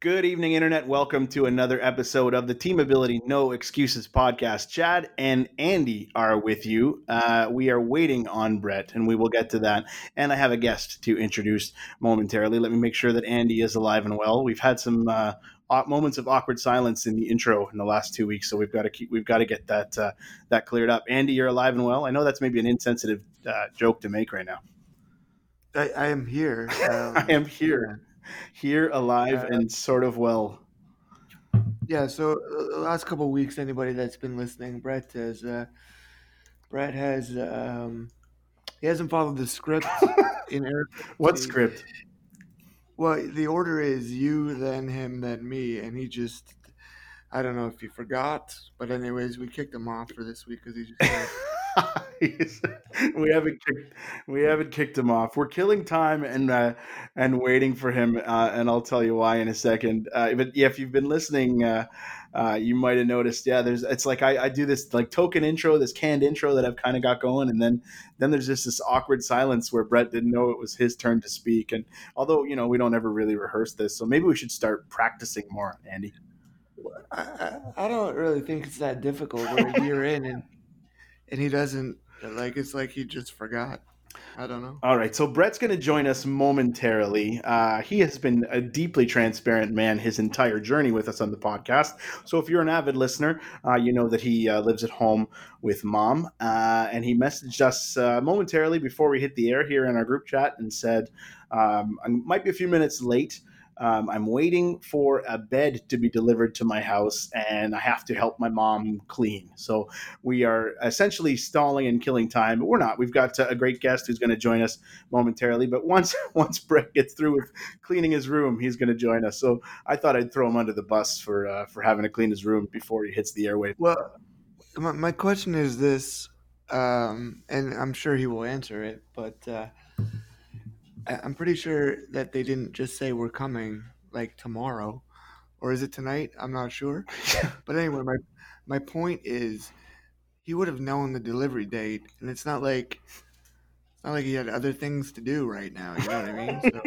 Good evening, Internet. Welcome to another episode of the Team Ability No Excuses podcast. Chad and Andy are with you. We are waiting on Brett, and we will get to that. And I have a guest to introduce momentarily. Let me make sure that Andy is alive and well. We've had some moments of awkward silence in the intro in the last 2 weeks, so we've got to get that cleared up. Andy, you're alive and well. I know that's maybe an insensitive joke to make right now. I am here. I am here alive and sort of well. Yeah. So the last couple of weeks, anybody that's been listening, Brett has he hasn't followed the script in Eric. What script? Well, the order is you, then him, then me, and he just, I don't know if he forgot, but anyways, we kicked him off for this week because he just. we haven't kicked him off. We're killing time and waiting for him, and I'll tell you why in a second. But yeah, if you've been listening, you might have noticed. Yeah, it's like I do this like token intro, this canned intro that I've kind of got going, and then there's just this awkward silence where Brett didn't know it was his turn to speak. And although we don't ever really rehearse this, so maybe we should start practicing more, Andy. I don't really think it's that difficult. We're a year in and he doesn't, like, it's like he just forgot. I don't know. All right, so Brett's going to join us momentarily. He has been a deeply transparent man his entire journey with us on the podcast. So if you're an avid listener, you know that he lives at home with mom. And he messaged us momentarily before we hit the air here in our group chat and said, I might be a few minutes late. I'm waiting for a bed to be delivered to my house, and I have to help my mom clean. So we are essentially stalling and killing time, but we're not. We've got a great guest who's going to join us momentarily. But once Brett gets through with cleaning his room, he's going to join us. So I thought I'd throw him under the bus for having to clean his room before he hits the airwaves. Well, my question is this, and I'm sure he will answer it, but I'm pretty sure that they didn't just say we're coming like tomorrow, or is it tonight? I'm not sure. But anyway, my point is he would have known the delivery date, and it's not like he had other things to do right now. You know what I mean? So.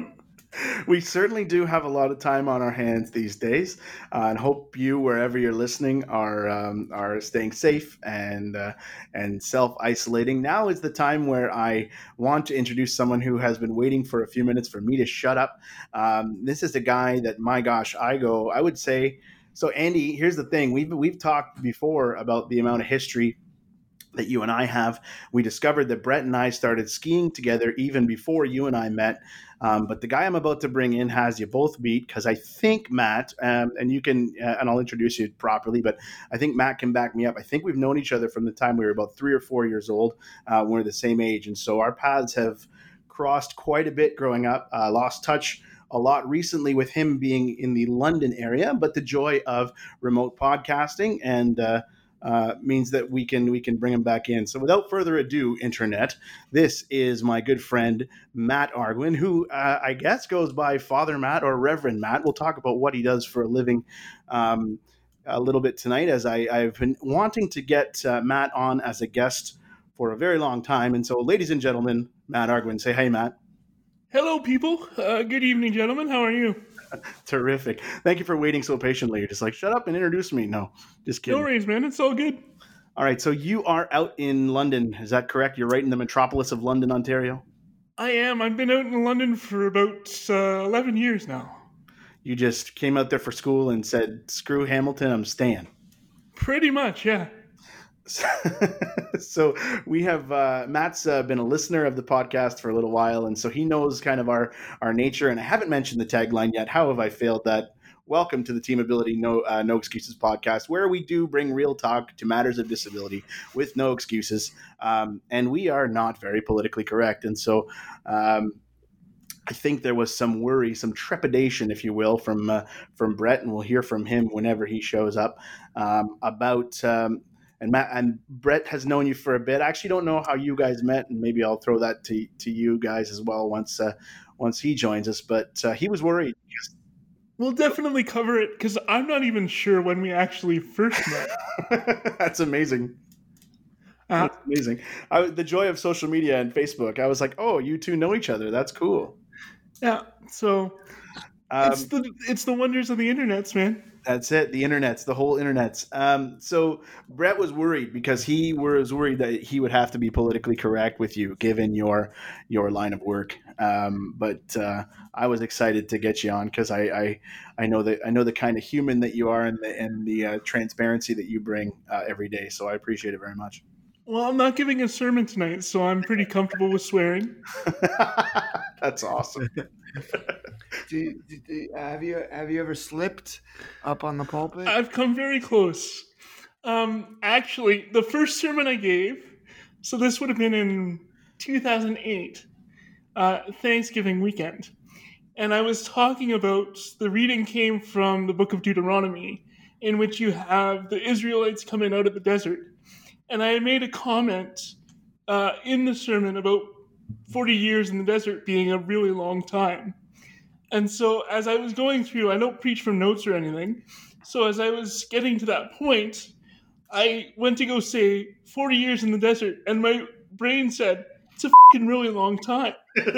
We certainly do have a lot of time on our hands these days, and hope you, wherever you're listening, are staying safe and self-isolating. Now is the time where I want to introduce someone who has been waiting for a few minutes for me to shut up. This is a guy that, my gosh, I would say. So, Andy, here's the thing: we've talked before about the amount of history that you and I have. We discovered that Brett and I started skiing together even before you and I met. But the guy I'm about to bring in has you both beat, because I think Matt, and you can, and I'll introduce you properly, but I think Matt can back me up. I think we've known each other from the time we were about 3 or 4 years old. We're the same age. And so our paths have crossed quite a bit growing up, lost touch a lot recently with him being in the London area, but the joy of remote podcasting and means that we can bring him back in. So without further ado, Internet, this is my good friend Matt Arguin, who I guess goes by Father Matt or Reverend Matt. We'll talk about what he does for a living a little bit tonight, as I've been wanting to get Matt on as a guest for a very long time. And so, ladies and gentlemen, Matt Arguin. Say hey, Matt. Hello, people. Good evening, gentlemen. How are you? Terrific. Thank you for waiting so patiently. You're just like, shut up and introduce me. No, just kidding. No worries, man. It's all good. All right. So you are out in London. Is that correct? You're right in the metropolis of London, Ontario? I am. I've been out in London for about 11 years now. You just came out there for school and said, screw Hamilton, I'm staying. Pretty much, yeah. So we have Matt's been a listener of the podcast for a little while, and so he knows kind of our nature. And I haven't mentioned the tagline yet. How have I failed that? Welcome to the Team Ability No Excuses podcast, where we do bring real talk to matters of disability with no excuses. And we are not very politically correct. And so I think there was some worry, some trepidation, if you will, from Brett, and we'll hear from him whenever he shows up about. And Matt and Brett has known you for a bit. I actually don't know how you guys met, and maybe I'll throw that to you guys as well once he joins us. But he was worried. We'll definitely cover it, because I'm not even sure when we actually first met. That's amazing. That's amazing. The joy of social media and Facebook. I was like, oh, you two know each other. That's cool. Yeah. So It's the wonders of the internets, man. That's it. The internet's the whole internet's. So Brett was worried because he was worried that he would have to be politically correct with you, given your line of work. But I was excited to get you on because I know the kind of human that you are and the transparency that you bring every day. So I appreciate it very much. Well, I'm not giving a sermon tonight, so I'm pretty comfortable with swearing. That's awesome. Have you ever slipped up on the pulpit? I've come very close. Actually, the first sermon I gave, so this would have been in 2008, Thanksgiving weekend, and I was talking about the reading came from the book of Deuteronomy, in which you have the Israelites coming out of the desert. And I made a comment in the sermon about 40 years in the desert being a really long time. And so as I was going through, I don't preach from notes or anything. So as I was getting to that point, I went to go say 40 years in the desert. And my brain said, it's a fucking really long time.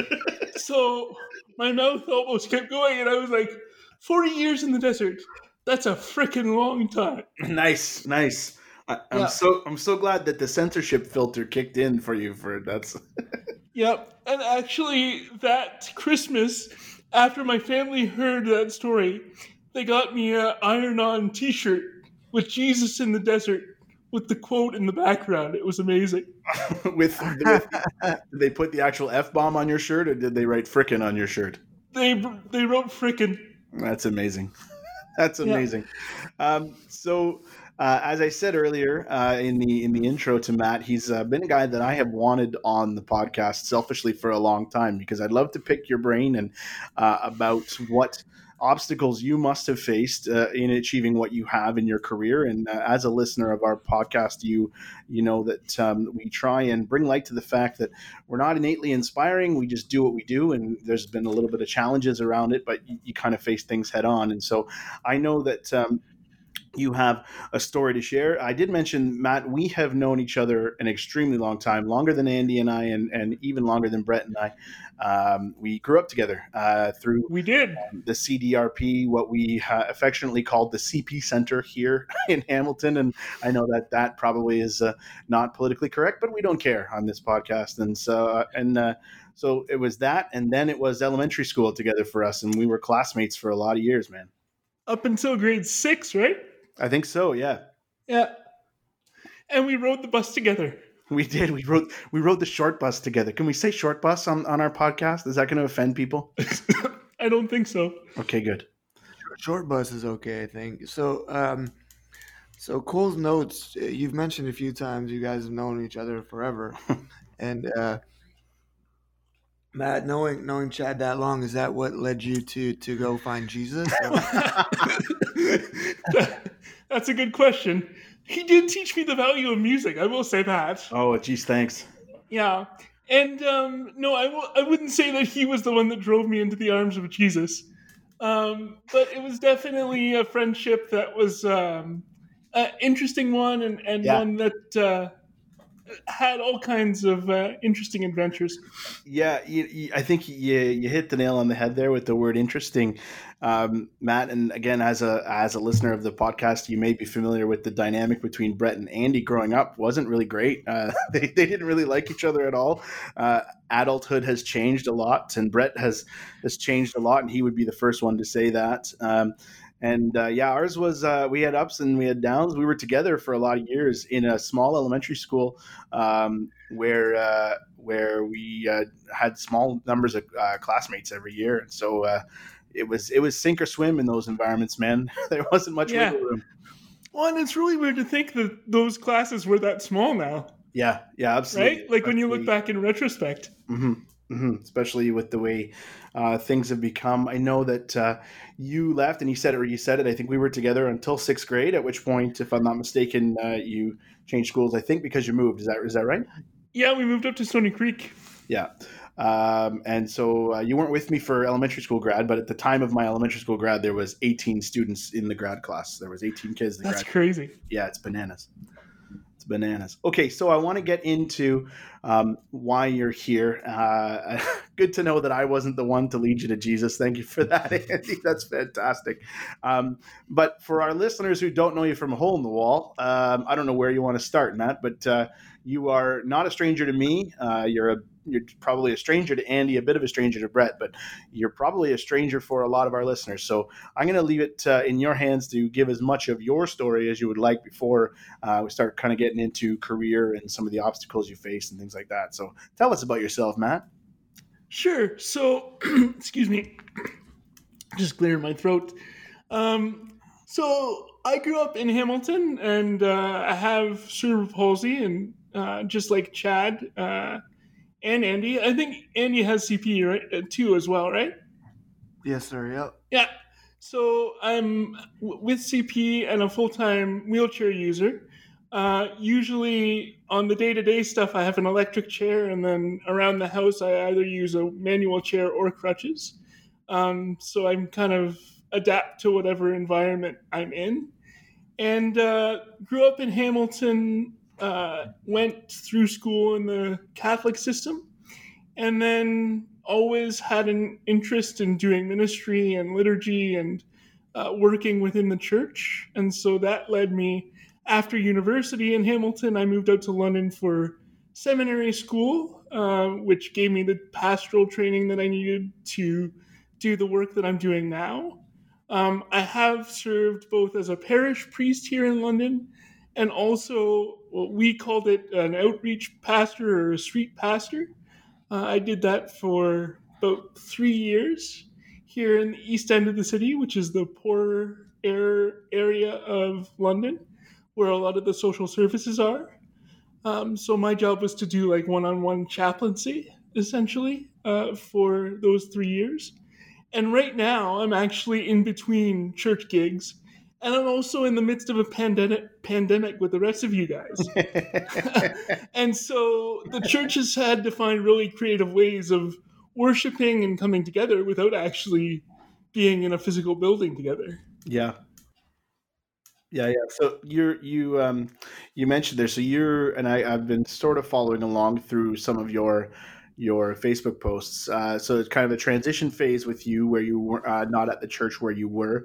So my mouth almost kept going. And I was like, 40 years in the desert. That's a freaking long time. Nice. I'm so glad that the censorship filter kicked in for you for that's. Yep, and actually, that Christmas, after my family heard that story, they got me a iron-on T-shirt with Jesus in the desert with the quote in the background. It was amazing. Did they put the actual F-bomb on your shirt, or did they write "frickin" on your shirt? They wrote "frickin." That's amazing. That's amazing. Yeah. As I said earlier in the intro to Matt, he's been a guy that I have wanted on the podcast selfishly for a long time because I'd love to pick your brain and about what obstacles you must have faced in achieving what you have in your career. And as a listener of our podcast, you know that we try and bring light to the fact that we're not innately inspiring. We just do what we do. And there's been a little bit of challenges around it, but you kind of face things head on. And so I know that you have a story to share. I did mention, Matt, we have known each other an extremely long time, longer than Andy and I, and even longer than Brett and I. We grew up together through we did the CDRP, what we affectionately called the CP Center here in Hamilton. And I know that probably is not politically correct, but we don't care on this podcast. And so it was that, and then it was elementary school together for us, and we were classmates for a lot of years, man. Up until grade 6, right? I think so, yeah. Yeah. And we rode the bus together. We did. We rode the short bus together. Can we say short bus on our podcast? Is that going to offend people? I don't think so. Okay, good. Short bus is okay, I think. So Cole's notes, you've mentioned a few times you guys have known each other forever. And Matt, knowing Chad that long, is that what led you to go find Jesus? That's a good question. He did teach me the value of music. I will say that. Oh, geez, thanks. Yeah, and no, I wouldn't say that he was the one that drove me into the arms of Jesus, but it was definitely a friendship that was an interesting one, and one that had all kinds of interesting adventures. Yeah, I think you hit the nail on the head there with the word interesting, Matt. And again, as a listener of the podcast, you may be familiar with the dynamic between Brett and Andy growing up. Wasn't really great. They didn't really like each other at all. Adulthood has changed a lot, and Brett has changed a lot, and he would be the first one to say that. Ours was we had ups and we had downs. We were together for a lot of years in a small elementary school where we had small numbers of classmates every year. And so it was sink or swim in those environments, man. There wasn't much wiggle room. Well, and it's really weird to think that those classes were that small now. Yeah, absolutely. Right? Like when you look back in retrospect. Mm-hmm. Mm-hmm. Especially with the way things have become. I know that you left, and you said it. I think we were together until 6th grade. At which point, if I'm not mistaken, you changed schools. I think because you moved. Is that right? Yeah, we moved up to Stony Creek. Yeah, and so you weren't with me for elementary school grad, but at the time of my elementary school grad, there was 18 students in the grad class. There was 18 kids. That's crazy. Yeah, it's bananas. It's bananas. Okay, so I want to get into why you're here. Good to know that I wasn't the one to lead you to Jesus. Thank you for that, Andy. That's fantastic. But for our listeners who don't know you from a hole in the wall, I don't know where you want to start, Matt, but you are not a stranger to me. You're probably a stranger to Andy, a bit of a stranger to Brett, but you're probably a stranger for a lot of our listeners. So I'm going to leave it in your hands to give as much of your story as you would like before we start kind of getting into career and some of the obstacles you face and things like that. So tell us about yourself, Matt. Sure. So, excuse me, just clearing my throat. So I grew up in Hamilton, and I have cerebral palsy, and just like Chad and Andy, I think Andy has CP right too as well, right? Yes, sir. Yep. Yeah. So I'm with CP and a full-time wheelchair user. Usually on the day-to-day stuff, I have an electric chair, and then around the house, I either use a manual chair or crutches. So I'm kind of adapt to whatever environment I'm in. And grew up in Hamilton, went through school in the Catholic system, and then always had an interest in doing ministry and liturgy and working within the church. And so that led me, after university in Hamilton, I moved out to London for seminary school, which gave me the pastoral training that I needed to do the work that I'm doing now. I have served both as a parish priest here in London and also what we called it an outreach pastor or a street pastor. I did that for about 3 years here in the east end of the city, which is the poorer area of London, where a lot of the social services are. So my job was to do like one-on-one chaplaincy, essentially, for those 3 years. And right now, I'm actually in between church gigs, and I'm also in the midst of a pandemic with the rest of you guys. And so the church has had to find really creative ways of worshiping and coming together without actually being in a physical building together. Yeah. So you mentioned there. So I've been sort of following along through some of your Facebook posts. So it's kind of a transition phase with you where you were not at the church where you were.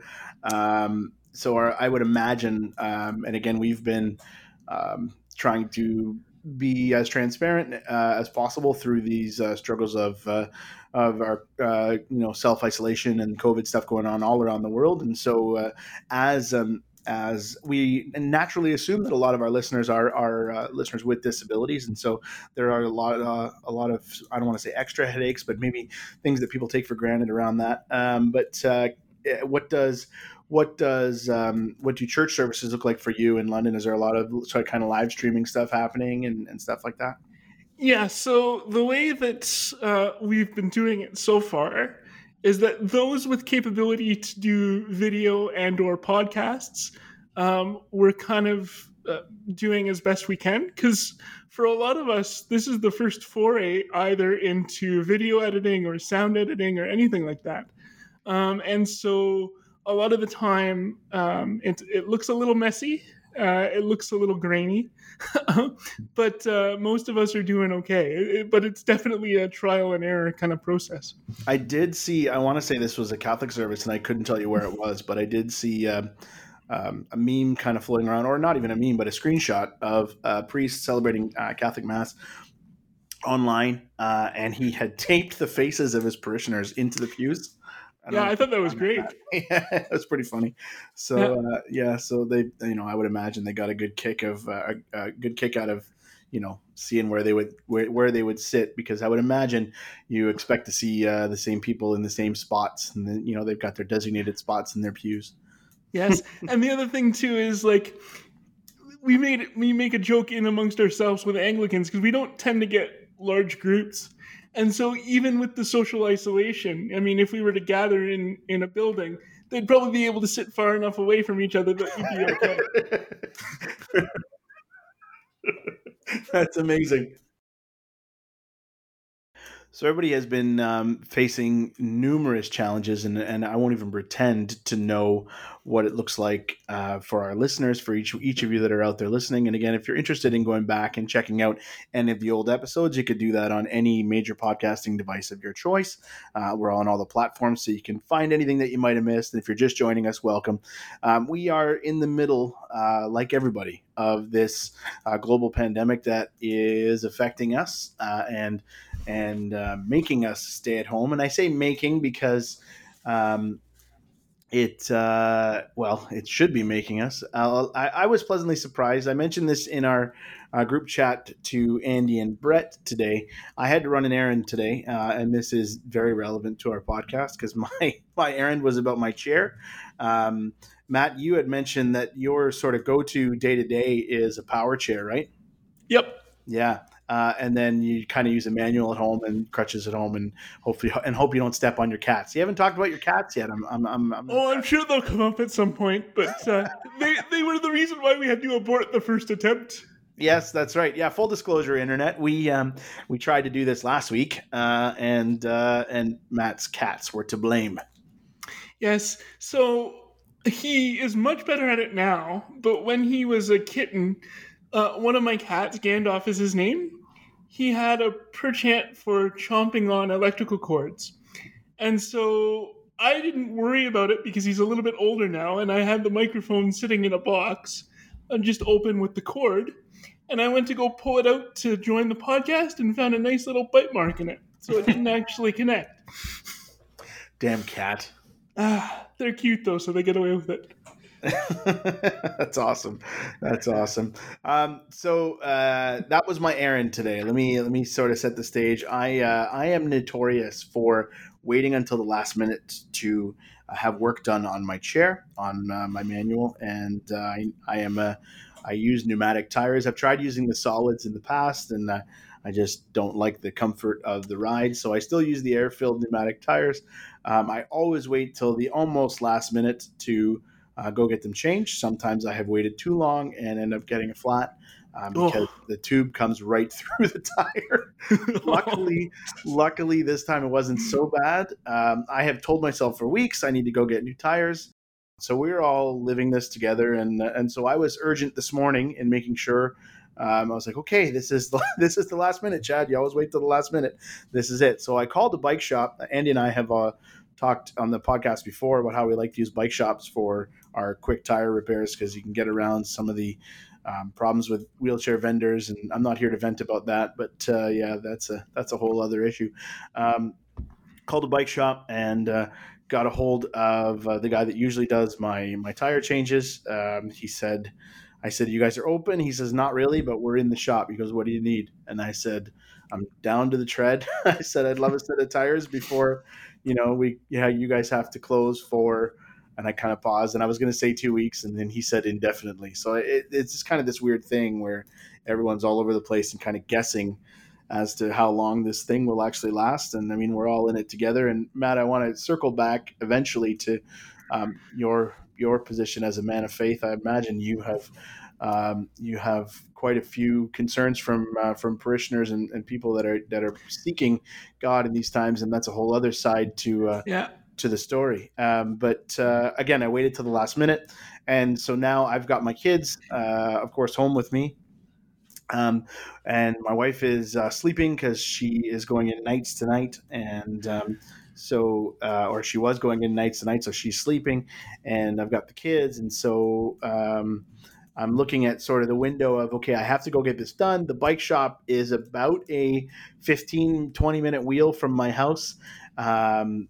I would imagine, and again, we've been trying to be as transparent as possible through these struggles of our self isolation and COVID stuff going on all around the world. And so as we naturally assume that a lot of our listeners are listeners with disabilities, and so there are a lot of I don't want to say extra headaches, but maybe things that people take for granted around that. What do church services look like for you in London? Is there a lot of sort of kind of live streaming stuff happening and stuff like that? Yeah, so the way that we've been doing it so far is that those with capability to do video and or podcasts, we're kind of doing as best we can, because for a lot of us, this is the first foray either into video editing or sound editing or anything like that. And so a lot of the time, it looks a little messy. It looks a little grainy, but most of us are doing okay. But it's definitely a trial and error kind of process. I did see, I want to say this was a Catholic service, and I couldn't tell you where it was, but I did see a meme kind of floating around, or not even a meme, but a screenshot of a priest celebrating Catholic Mass online, and he had taped the faces of his parishioners into the pews. I thought that was great. Yeah, it was pretty funny. So so they, I would imagine they got a good kick out of, seeing where they would sit, because I would imagine you expect to see the same people in the same spots, and then they've got their designated spots in their pews. Yes, and the other thing too is like we make a joke in amongst ourselves with Anglicans because we don't tend to get large groups. And so even with the social isolation, I mean, if we were to gather in a building, they'd probably be able to sit far enough away from each other that we'd be okay. That's amazing. So everybody has been facing numerous challenges, and I won't even pretend to know what it looks like for our listeners, for each of you that are out there listening. And again, if you're interested in going back and checking out any of the old episodes, you could do that on any major podcasting device of your choice. We're on all the platforms, so you can find anything that you might have missed. And if you're just joining us, welcome. We are in the middle, like everybody, of this global pandemic that is affecting us and making us stay at home. And I say making because um, it should be making us. I was pleasantly surprised. I mentioned this in our group chat to Andy and Brett today. I had to run an errand today, and this is very relevant to our podcast because my errand was about my chair. Matt, you had mentioned that your sort of go-to day-to-day is a power chair, right? Yep. Yeah. And then you kind of use a manual at home and crutches at home, and hope you don't step on your cats. You haven't talked about your cats yet. I'm sure they'll come up at some point, but they were the reason why we had to abort the first attempt. Yes, that's right. Yeah, full disclosure, internet. We tried to do this last week, and Matt's cats were to blame. Yes, so he is much better at it now, but when he was a kitten, one of my cats, Gandalf is his name, he had a penchant for chomping on electrical cords. And so I didn't worry about it because he's a little bit older now, and I had the microphone sitting in a box and just open with the cord. And I went to go pull it out to join the podcast and found a nice little bite mark in it. So it didn't actually connect. Damn cat. They're cute though, so they get away with it. That's awesome. That's awesome. So that was my errand today. Let me sort of set the stage. I am notorious for waiting until the last minute to have work done on my chair, on my manual, and I use pneumatic tires. I've tried using the solids in the past, and I just don't like the comfort of the ride. So I still use the air-filled pneumatic tires. I always wait till the almost last minute to go get them changed. Sometimes I have waited too long and end up getting a flat because the tube comes right through the tire. Luckily, this time it wasn't so bad. I have told myself for weeks I need to go get new tires. So we're all living this together, and so I was urgent this morning in making sure. I was like, okay, this is the last minute, Chad. You always wait till the last minute. This is it. So I called the bike shop. Andy and I have talked on the podcast before about how we like to use bike shops for our quick tire repairs because you can get around some of the problems with wheelchair vendors. And I'm not here to vent about that, but yeah, that's a whole other issue. Called a bike shop and got a hold of the guy that usually does my tire changes. I said, you guys are open? He says, not really, but we're in the shop. He goes, what do you need? And I said, I'm down to the tread. I said, I'd love a set of tires before, you guys have to close for, and I kind of paused, and I was going to say 2 weeks, and then he said indefinitely. So it's just kind of this weird thing where everyone's all over the place and kind of guessing as to how long this thing will actually last. And I mean, we're all in it together. And Matt, I want to circle back eventually to your position as a man of faith. I imagine you have quite a few concerns from parishioners and people that are seeking God in these times, and that's a whole other side to the story. But again, I waited till the last minute, and so now I've got my kids, of course, home with me. And my wife is sleeping because she is going in nights tonight, and or she was going in nights tonight, so she's sleeping, and I've got the kids, and so I'm looking at sort of the window of, okay, I have to go get this done. The bike shop is about a 15-20 minute wheel from my house. And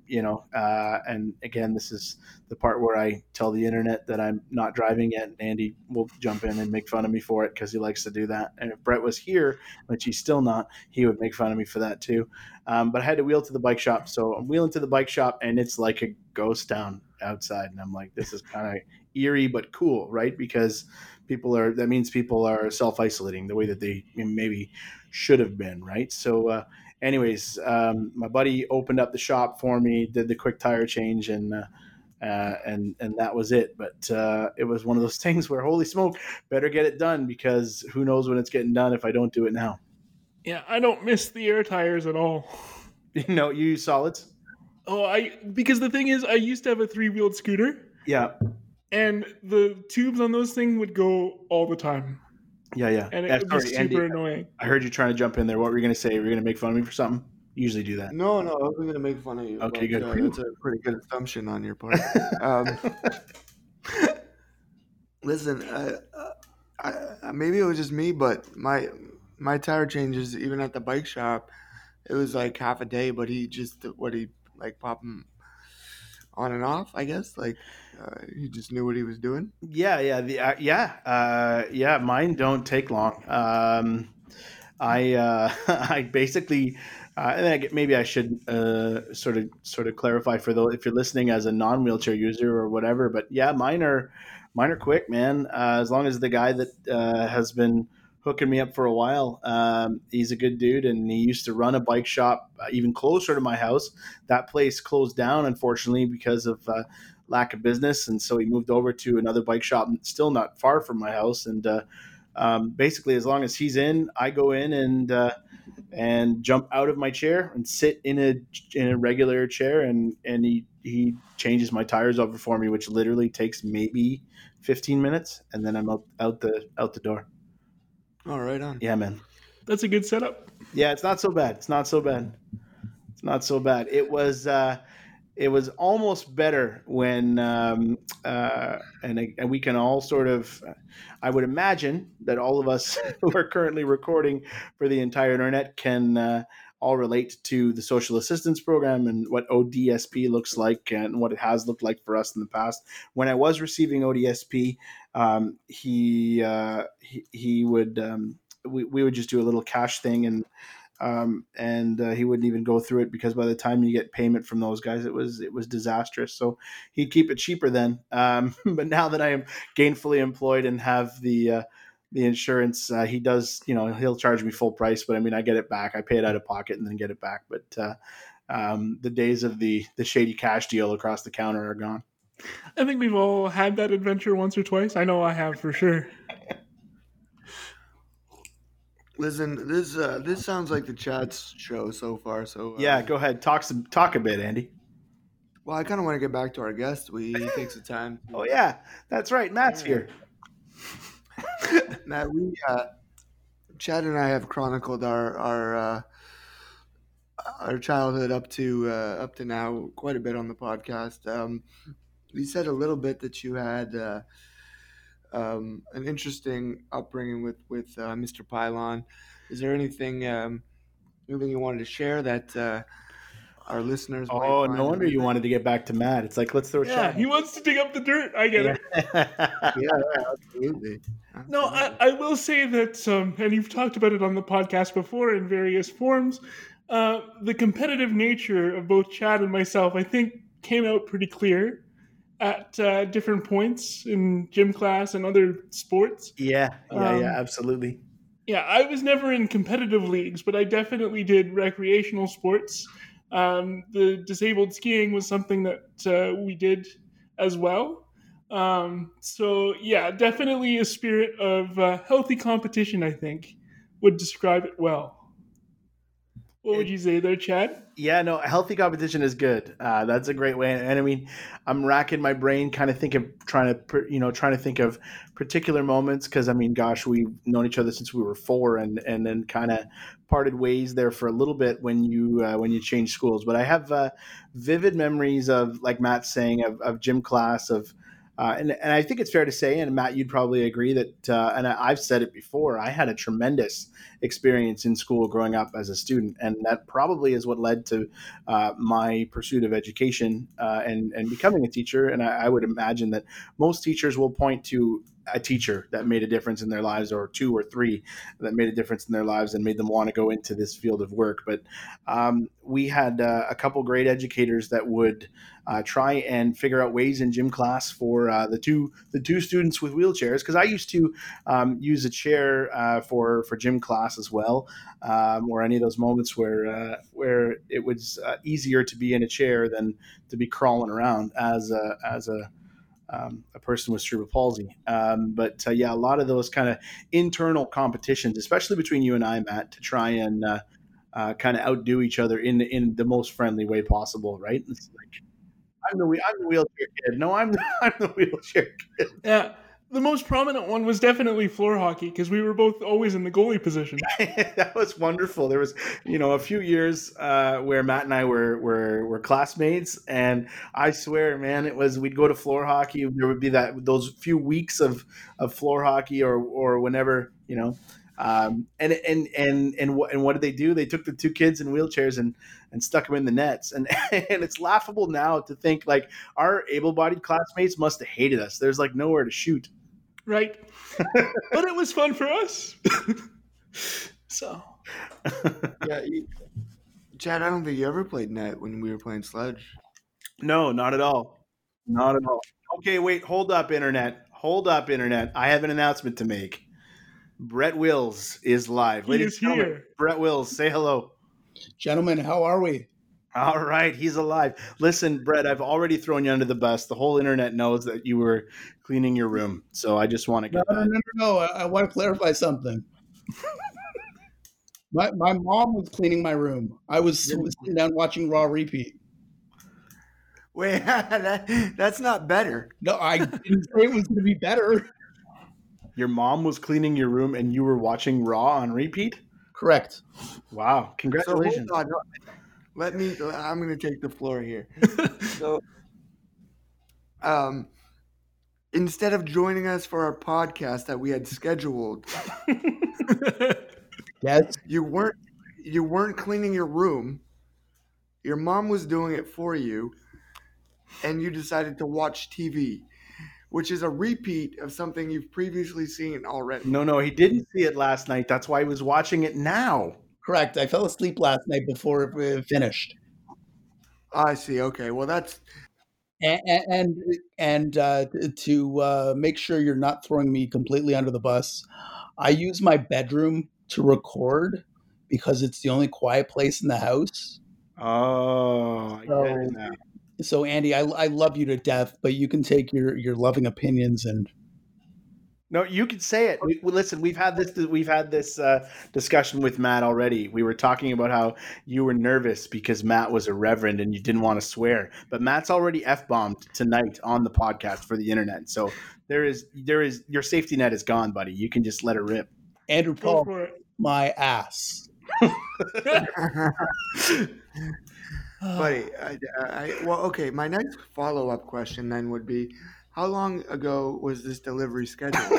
again, this is the part where I tell the internet that I'm not driving yet. And Andy will jump in and make fun of me for it because he likes to do that. And if Brett was here, which he's still not, he would make fun of me for that too. But I had to wheel to the bike shop. So I'm wheeling to the bike shop, and it's like a ghost town outside. And I'm like, this is kind of eerie but cool, right? Because that means people are self-isolating the way that they maybe should have been, right? So anyways, my buddy opened up the shop for me, did the quick tire change, and that was it. But it was one of those things where, holy smoke, better get it done, because who knows when it's getting done if I don't do it now. Yeah, I don't miss the air tires at all. You use solids. Because the thing is, I used to have a 3-wheeled scooter, Yeah, and the tubes on those things would go all the time, yeah. and it would be Sorry, Andy. super annoying. I heard you trying to jump in there. What were you going to say? Were you going to make fun of me for something? You usually do that. No, I wasn't gonna make fun of you, Okay, but good. that's a pretty good assumption on your part. Um, Listen, maybe it was just me, but my tire changes even at the bike shop. It was like half a day, but he like pop them on and off. I guess he just knew what he was doing. Yeah. Mine don't take long. I basically, and maybe I should sort of clarify for those if you're listening as a non-wheelchair user or whatever. But yeah, mine are quick, man. As long as the guy that has been hooking me up for a while, he's a good dude, and he used to run a bike shop even closer to my house. That place closed down, unfortunately, because of lack of business, and so he moved over to another bike shop, still not far from my house, and. Basically, as long as he's in, I go in and jump out of my chair and sit in a regular chair, and he changes my tires over for me, which literally takes maybe 15 minutes, and then I'm out the door. All right, on. Yeah, man. That's a good setup. Yeah, it's not so bad. It's not so bad. It was almost better when and we can all sort of I would imagine that all of us who are currently recording for the entire internet can all relate to the social assistance program and what ODSP looks like and what it has looked like for us in the past. When I was receiving ODSP, he would we would just do a little cash thing, and he wouldn't even go through it because by the time you get payment from those guys, it was disastrous. So he'd keep it cheaper then. But now that I am gainfully employed and have the insurance, he does, he'll charge me full price, but I mean, I get it back. I pay it out of pocket and then get it back. But the days of the shady cash deal across the counter are gone. I think we've all had that adventure once or twice. I know I have for sure. Listen, this sounds like the chat's show so far. So yeah, go ahead, talk a bit, Andy. Well, I kind of want to get back to our guest. He takes the time. Oh yeah, that's right. Matt's here. Matt, Chad and I have chronicled our childhood up to now quite a bit on the podcast. You said a little bit that you had an interesting upbringing with Mr. Pylon. Is there anything you wanted to share that our listeners? Oh, no wonder you wanted to get back to Matt. It's like, let's throw a shot. He wants to dig up the dirt. I get it. Yeah, absolutely. No, I will say that, and you've talked about it on the podcast before in various forms, the competitive nature of both Chad and myself, I think, came out pretty clear at different points in gym class and other sports. Yeah, absolutely. Yeah, I was never in competitive leagues, but I definitely did recreational sports. The disabled skiing was something that we did as well. So, yeah, definitely a spirit of healthy competition, I think, would describe it well. What would you say there, Chad? Yeah, no, healthy competition is good. That's a great way. And I mean, I'm racking my brain, trying to think of particular moments. Cause I mean, gosh, we've known each other since we were 4 and then kind of parted ways there for a little bit when you changed schools. But I have vivid memories of, like Matt's saying, of gym class, and I think it's fair to say, and Matt, you'd probably agree that, and I've said it before, I had a tremendous experience in school growing up as a student, and that probably is what led to my pursuit of education and becoming a teacher. And I would imagine that most teachers will point to a teacher that made a difference in their lives, or 2 or 3 that made a difference in their lives and made them want to go into this field of work. But we had a couple great educators that would try and figure out ways in gym class for the two students with wheelchairs, because I used to use a chair for gym class as well, or any of those moments where it was easier to be in a chair than to be crawling around as a a person with cerebral palsy. But yeah, a lot of those kind of internal competitions, especially between you and I, Matt, to try and kind of outdo each other in the most friendly way possible, right? It's like I'm the wheelchair kid. No, I'm the wheelchair kid. Yeah. The most prominent one was definitely floor hockey because we were both always in the goalie position. That was wonderful. There was, a few years where Matt and I were classmates, and I swear, man, it was we'd go to floor hockey. There would be those few weeks of floor hockey or whenever, and what did they do? They took the two kids in wheelchairs and stuck them in the nets, and and it's laughable now to think like our able-bodied classmates must have hated us. There's like nowhere to shoot. Right. But it was fun for us. So. Yeah, Chad, I don't think you ever played net when we were playing Sledge. No, not at all. Not at all. Okay, wait. Hold up, Internet. I have an announcement to make. Brett Wills is live. He is here. Brett Wills, say hello. Gentlemen, how are we? All right, he's alive. Listen, Brett, I've already thrown you under the bus. The whole internet knows that you were cleaning your room, so I just want to get that. No. I want to clarify something. My mom was cleaning my room. I was sitting down watching Raw repeat. Wait, that's not better. No, I didn't say it was going to be better. Your mom was cleaning your room and you were watching Raw on repeat? Correct. Wow, congratulations. So hold on. I'm going to take the floor here. So, instead of joining us for our podcast that we had scheduled, yes, you weren't cleaning your room. Your mom was doing it for you, and you decided to watch TV, which is a repeat of something you've previously seen already. No, he didn't see it last night. That's why he was watching it now. correct. I fell asleep last night before it finished. I see. Okay. Well, that's and to make sure you're not throwing me completely under the bus, I use my bedroom to record because it's the only quiet place in the house. Oh, I get it now. So Andy, I love you to death, but you can take your loving opinions and. No, you can say it. Listen, we've had this discussion with Matt already. We were talking about how you were nervous because Matt was a reverend and you didn't want to swear. But Matt's already F-bombed tonight on the podcast for the internet. So there is your safety net is gone, buddy. You can just let it rip. Andrew Paul, my ass. Buddy, well, okay. My next follow-up question then would be, how long ago was this delivery scheduled?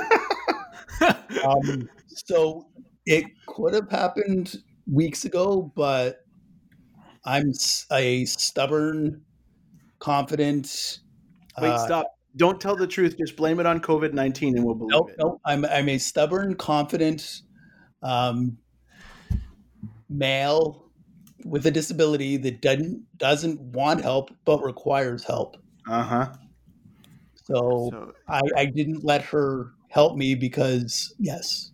So it could have happened weeks ago, but I'm a stubborn, confident. Wait, stop. Don't tell the truth. Just blame it on COVID-19 and we'll believe it. No, I'm a stubborn, confident male with a disability that doesn't want help but requires help. Uh-huh. So I didn't let her help me because, yes.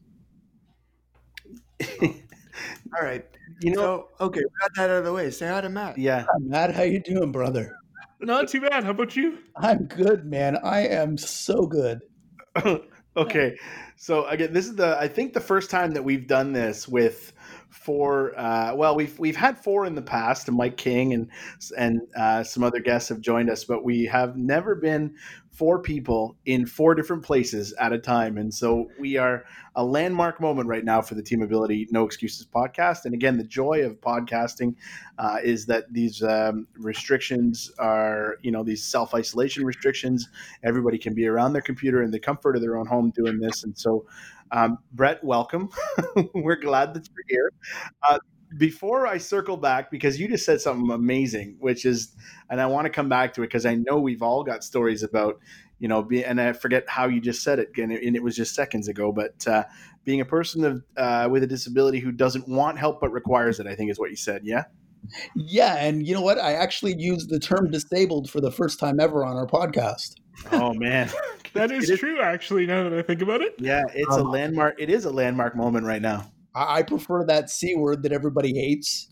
All right. Okay, we got that out of the way. Say hi to Matt. Yeah. Matt, how you doing, brother? Not too bad. How about you? I'm good, man. I am so good. Okay. So again, this is I think the first time that we've done this with four. We've had four in the past, and Mike King and some other guests have joined us, but we have never been four people in four different places at a time. And so we are a landmark moment right now for the Team Ability No Excuses podcast. And again, the joy of podcasting is that these restrictions are, these self-isolation restrictions. Everybody can be around their computer in the comfort of their own home doing this. And so, Brett, welcome. We're glad that you're here. Before I circle back, because you just said something amazing, which is, and I want to come back to it because I know we've all got stories about, and I forget how you just said it, and it was just seconds ago, but being a person with a disability who doesn't want help but requires it, I think is what you said, yeah? Yeah, and you know what? I actually used the term disabled for the first time ever on our podcast. Oh, man. That is true, actually, now that I think about it. Yeah, it's a landmark. It is a landmark moment right now. I prefer that C word that everybody hates.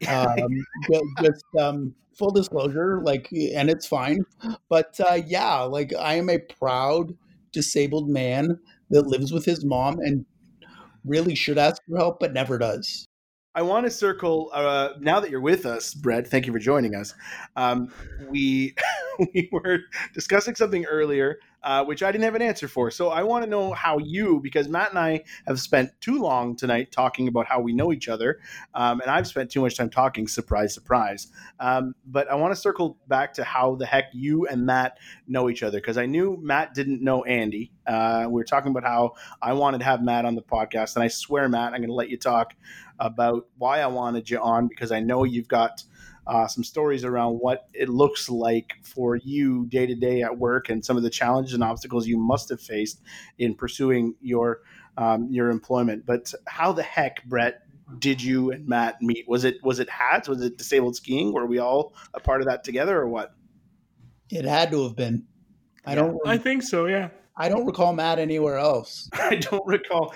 Just full disclosure, like, and it's fine. But yeah, like I am a proud disabled man that lives with his mom and really should ask for help, but never does. I want to circle now that you're with us, Brett. Thank you for joining us. We we were discussing something earlier, which I didn't have an answer for. So I want to know how you, because Matt and I have spent too long tonight talking about how we know each other, and I've spent too much time talking. Surprise, surprise. But I want to circle back to how the heck you and Matt know each other, because I knew Matt didn't know Andy. We were talking about how I wanted to have Matt on the podcast, and I swear, Matt, I'm going to let you talk about why I wanted you on, because I know you've got some stories around what it looks like for you day to day at work and some of the challenges and obstacles you must have faced in pursuing your employment. But how the heck, Brett, did you and Matt meet? Was it HATS? Was it disabled skiing? Were we all a part of that together, or what? It had to have been. I think so. Yeah. I don't recall Matt anywhere else. I don't recall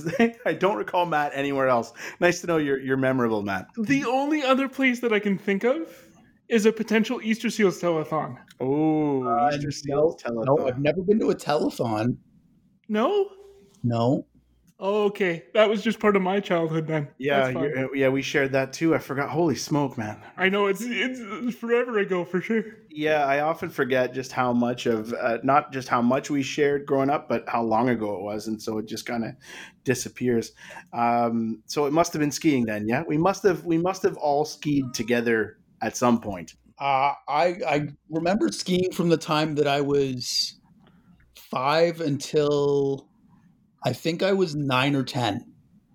Matt anywhere else. Nice to know you're memorable, Matt. The only other place that I can think of is a potential Easter Seals telethon. Oh, Easter Seals telethon. No, I've never been to a telethon. No? No. Oh, okay. That was just part of my childhood then. Yeah, we shared that too. I forgot. Holy smoke, man. I know, it's forever ago for sure. Yeah, I often forget just how much of, not just how much we shared growing up, but how long ago it was. And so it just kind of disappears. So it must have been skiing then, yeah? We must have all skied together at some point. I remember skiing from the time that I was 5 until I think I was 9 or 10.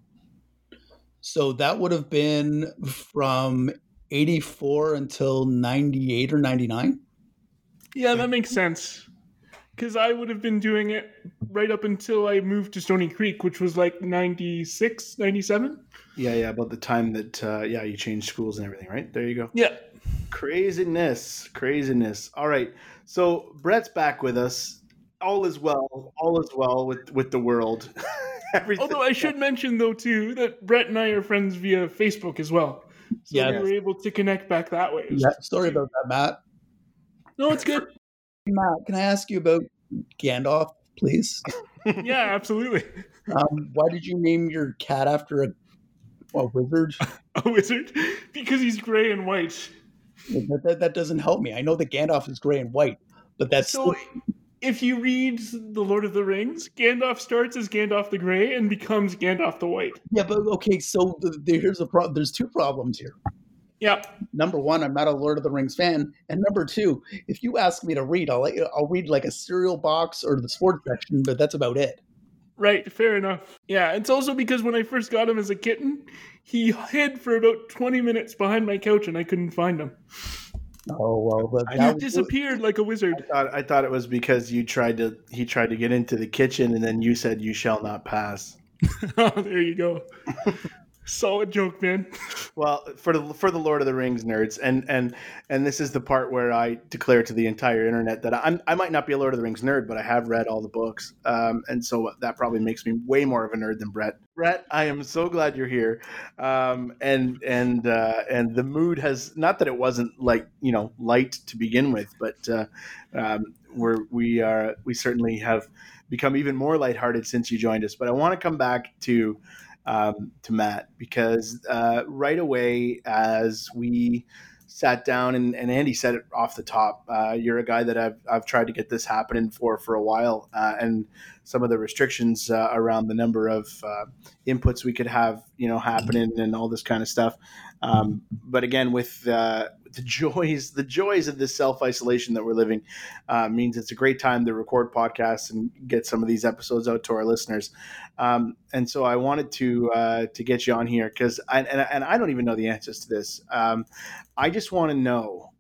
So that would have been from 84 until 98 or 99. Yeah, that makes sense. Because I would have been doing it right up until I moved to Stony Creek, which was like 96, 97. Yeah, about the time that, you changed schools and everything, right? There you go. Yeah. Craziness. All right. So Brett's back with us. All is well with the world. Although I should mention, though, too, that Brett and I are friends via Facebook as well. So we were able to connect back that way. Yeah, sorry about that, Matt. No, it's good. Matt, can I ask you about Gandalf, please? Yeah, absolutely. Why did you name your cat after a wizard? A wizard? Because he's gray and white. That doesn't help me. I know that Gandalf is gray and white, but that's... So if you read The Lord of the Rings, Gandalf starts as Gandalf the Grey and becomes Gandalf the White. Yeah, but okay, so here's the problem. There's two problems here. Yeah. Number one, I'm not a Lord of the Rings fan, and number two, if you ask me to read, I'll read like a cereal box or the sports section, but that's about it. Right, fair enough. Yeah, it's also because when I first got him as a kitten, he hid for about 20 minutes behind my couch and I couldn't find him. Oh well, he disappeared like a wizard. I thought it was because he tried to get into the kitchen and then you said you shall not pass. Oh, there you go. Solid joke, man. Well, for the Lord of the Rings nerds, and this is the part where I declare to the entire internet that I might not be a Lord of the Rings nerd, but I have read all the books, and so that probably makes me way more of a nerd than Brett. Brett, I am so glad you're here, and the mood has, not that it wasn't light to begin with, but we certainly have become even more lighthearted since you joined us. But I want to come back to Matt, because right away as we sat down and Andy said it off the top, you're a guy that I've tried to get this happening for a while, and some of the restrictions around the number of inputs we could have happening and all this kind of stuff, but again, with the joys of this self-isolation that we're living, means it's a great time to record podcasts and get some of these episodes out to our listeners. And so I wanted to get you on here because I don't even know the answers to this. I just want to know,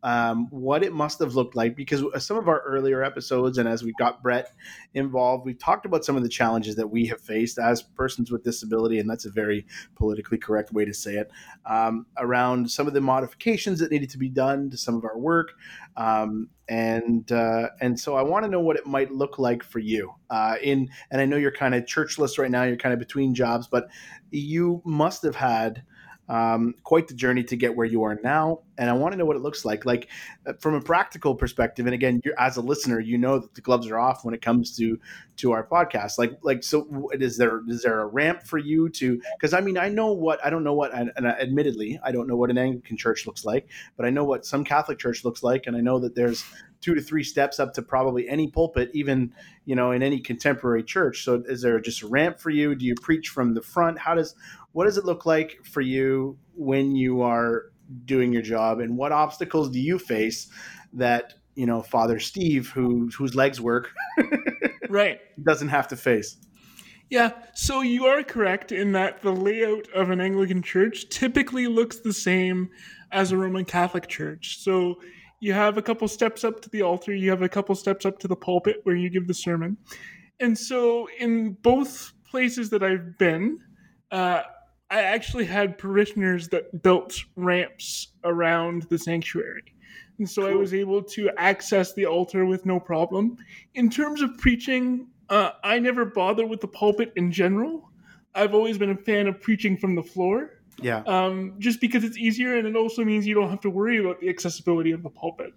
what it must have looked like, because some of our earlier episodes, and as we got Brett involved, we talked about some of the challenges that we have faced as persons with disability, and that's a very politically correct way to say it, around some of the modifications that needed to be done to some of our work. And so I want to know what it might look like for you. And I know you're kind of churchless right now, you're kind of between jobs, but you must have had quite the journey to get where you are now. And I want to know what it looks like from a practical perspective. And again, you're, as a listener, you know that the gloves are off when it comes to our podcast. So is there a ramp for you to, because I mean, I don't know what, and admittedly, I don't know what an Anglican church looks like, but I know what some Catholic church looks like. And I know that there's 2 to 3 steps up to probably any pulpit, even, in any contemporary church. So is there just a ramp for you? Do you preach from the front? What does it look like for you when you are doing your job, and what obstacles do you face that, Father Steve, whose legs work, right, doesn't have to face? Yeah, so you are correct in that the layout of an Anglican church typically looks the same as a Roman Catholic church. So you have a couple steps up to the altar, you have a couple steps up to the pulpit where you give the sermon. And so in both places that I've been, I actually had parishioners that built ramps around the sanctuary. And so I was able to access the altar with no problem. In terms of preaching, I never bother with the pulpit in general. I've always been a fan of preaching from the floor. Yeah. Just because it's easier, and it also means you don't have to worry about the accessibility of the pulpit.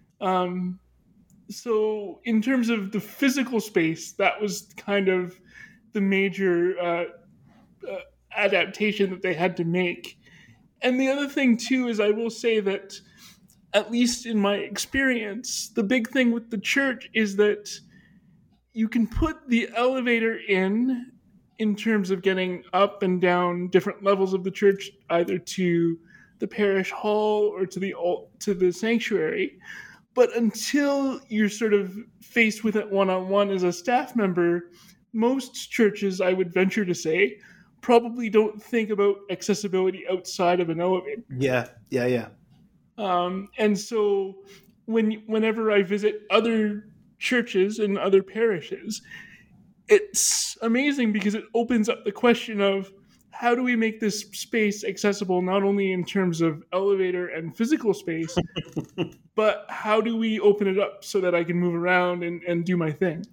So in terms of the physical space, that was kind of the major adaptation that they had to make. And the other thing too is, I will say that, at least in my experience, the big thing with the church is that you can put the elevator in terms of getting up and down different levels of the church, either to the parish hall or to the sanctuary. But until you're sort of faced with it one-on-one as a staff member, most churches, I would venture to say, probably don't think about accessibility outside of an elevator. Yeah. And so whenever I visit other churches and other parishes, it's amazing because it opens up the question of, how do we make this space accessible, not only in terms of elevator and physical space, but how do we open it up so that I can move around and do my thing?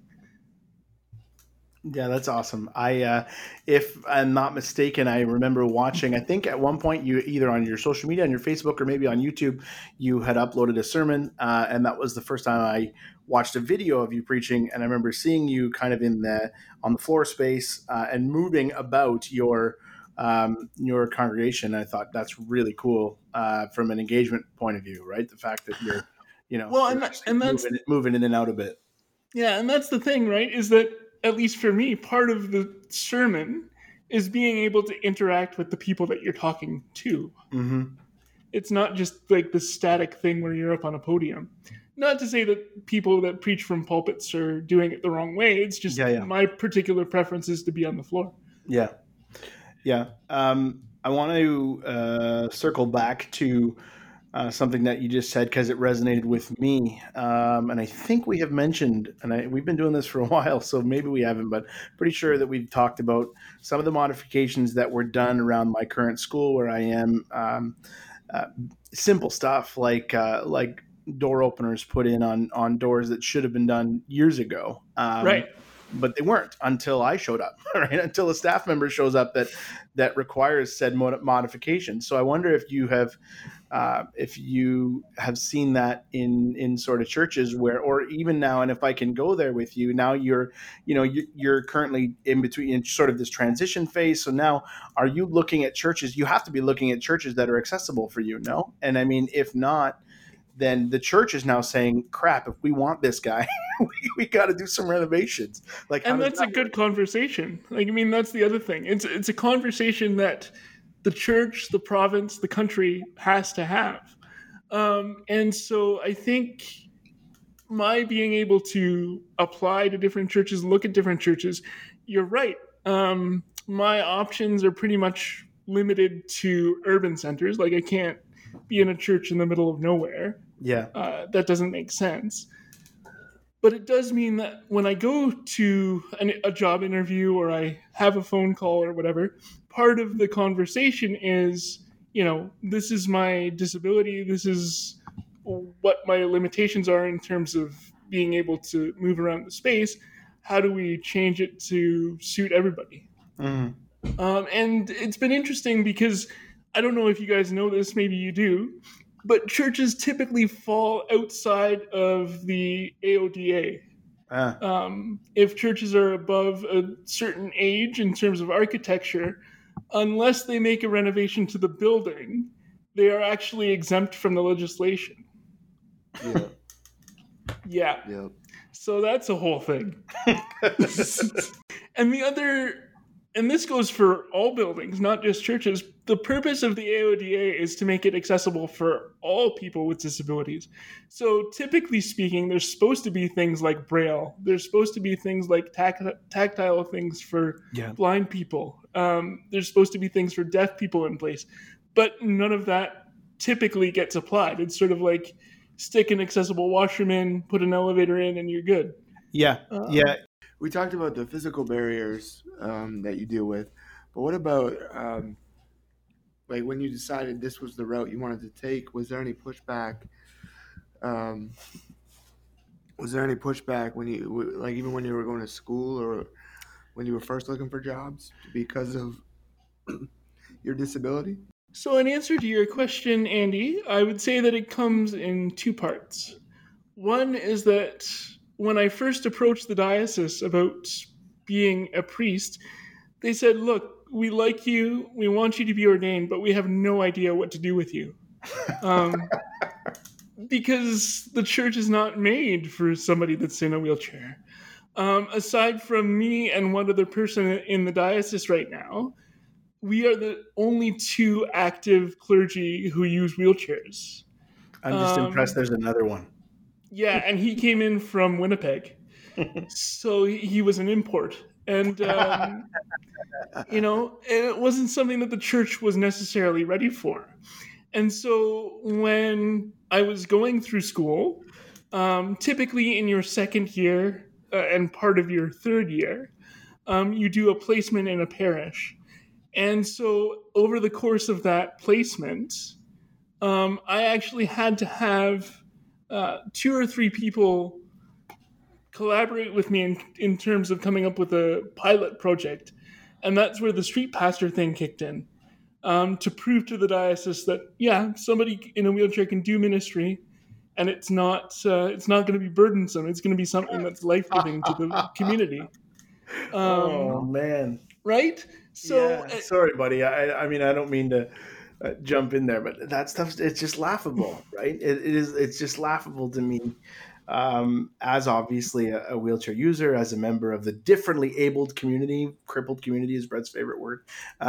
Yeah, that's awesome. If I'm not mistaken, I remember watching, I think at one point you, either on your social media, on your Facebook, or maybe on YouTube, you had uploaded a sermon. And that was the first time I watched a video of you preaching. And I remember seeing you kind of on the floor space, and moving about your congregation. I thought that's really cool, from an engagement point of view, right? The fact that you're, moving in and out a bit. Yeah. And that's the thing, right? Is that, at least for me, part of the sermon is being able to interact with the people that you're talking to. Mm-hmm. It's not just like the static thing where you're up on a podium. Not to say that people that preach from pulpits are doing it the wrong way. It's just my particular preference is to be on the floor. Yeah. I want to circle back to something that you just said, because it resonated with me. And I think we have mentioned, and we've been doing this for a while, so maybe we haven't, but pretty sure that we've talked about some of the modifications that were done around my current school where I am. Simple stuff like door openers put in on doors that should have been done years ago. Right. But they weren't until I showed up, right? Until a staff member shows up that requires said modification. So I wonder if you have seen that in sort of churches where, or even now, and if I can go there with you, now you're currently in between, in sort of this transition phase. So now, are you looking at churches? You have to be looking at churches that are accessible for you, no? And I mean, if not, then the church is now saying, crap, if we want this guy, we got to do some renovations. And that's a good conversation. I mean, that's the other thing. It's a conversation that the church, the province, the country has to have. And so I think my being able to apply to different churches, look at different churches, you're right. My options are pretty much limited to urban centers. Like, I can't be in a church in the middle of nowhere Yeah. That doesn't make sense. But it does mean that when I go to a job interview or I have a phone call or whatever, part of the conversation is, this is my disability. This is what my limitations are in terms of being able to move around the space. How do we change it to suit everybody? Mhm. And it's been interesting because I don't know if you guys know this, maybe you do, but churches typically fall outside of the AODA. If churches are above a certain age in terms of architecture, unless they make a renovation to the building, they are actually exempt from the legislation. Yeah. Yeah. Yep. So that's a whole thing. And this goes for all buildings, not just churches. The purpose of the AODA is to make it accessible for all people with disabilities. So typically speaking, there's supposed to be things like Braille. There's supposed to be things like tactile things for blind people. There's supposed to be things for deaf people in place. But none of that typically gets applied. It's sort of like stick an accessible washroom in, put an elevator in, and you're good. Yeah. We talked about the physical barriers that you deal with, but what about like when you decided this was the route you wanted to take? Was there any pushback? When you like even when you were going to school or when you were first looking for jobs because of your disability? So in answer to your question, Andy, I would say that it comes in two parts. One is that when I first approached the diocese about being a priest, they said, look, we like you, we want you to be ordained, but we have no idea what to do with you. Because the church is not made for somebody that's in a wheelchair. Aside from me and one other person in the diocese right now, we are the only two active clergy who use wheelchairs. I'm just impressed there's another one. Yeah, and he came in from Winnipeg. So he was an import. And, it wasn't something that the church was necessarily ready for. And so when I was going through school, typically in your second year and part of your third year, you do a placement in a parish. And so over the course of that placement, I actually had to have 2 or 3 people collaborate with me in terms of coming up with a pilot project. And that's where the street pastor thing kicked in, to prove to the diocese that, somebody in a wheelchair can do ministry, and it's not going to be burdensome. It's going to be something that's life-giving to the community. Oh, man. Right? So, sorry, buddy. I mean, I don't mean to jump in there, but that stuff, it's just laughable, right? It's just laughable to me, as obviously a wheelchair user, as a member of the differently abled community. Crippled community is Brett's favorite word.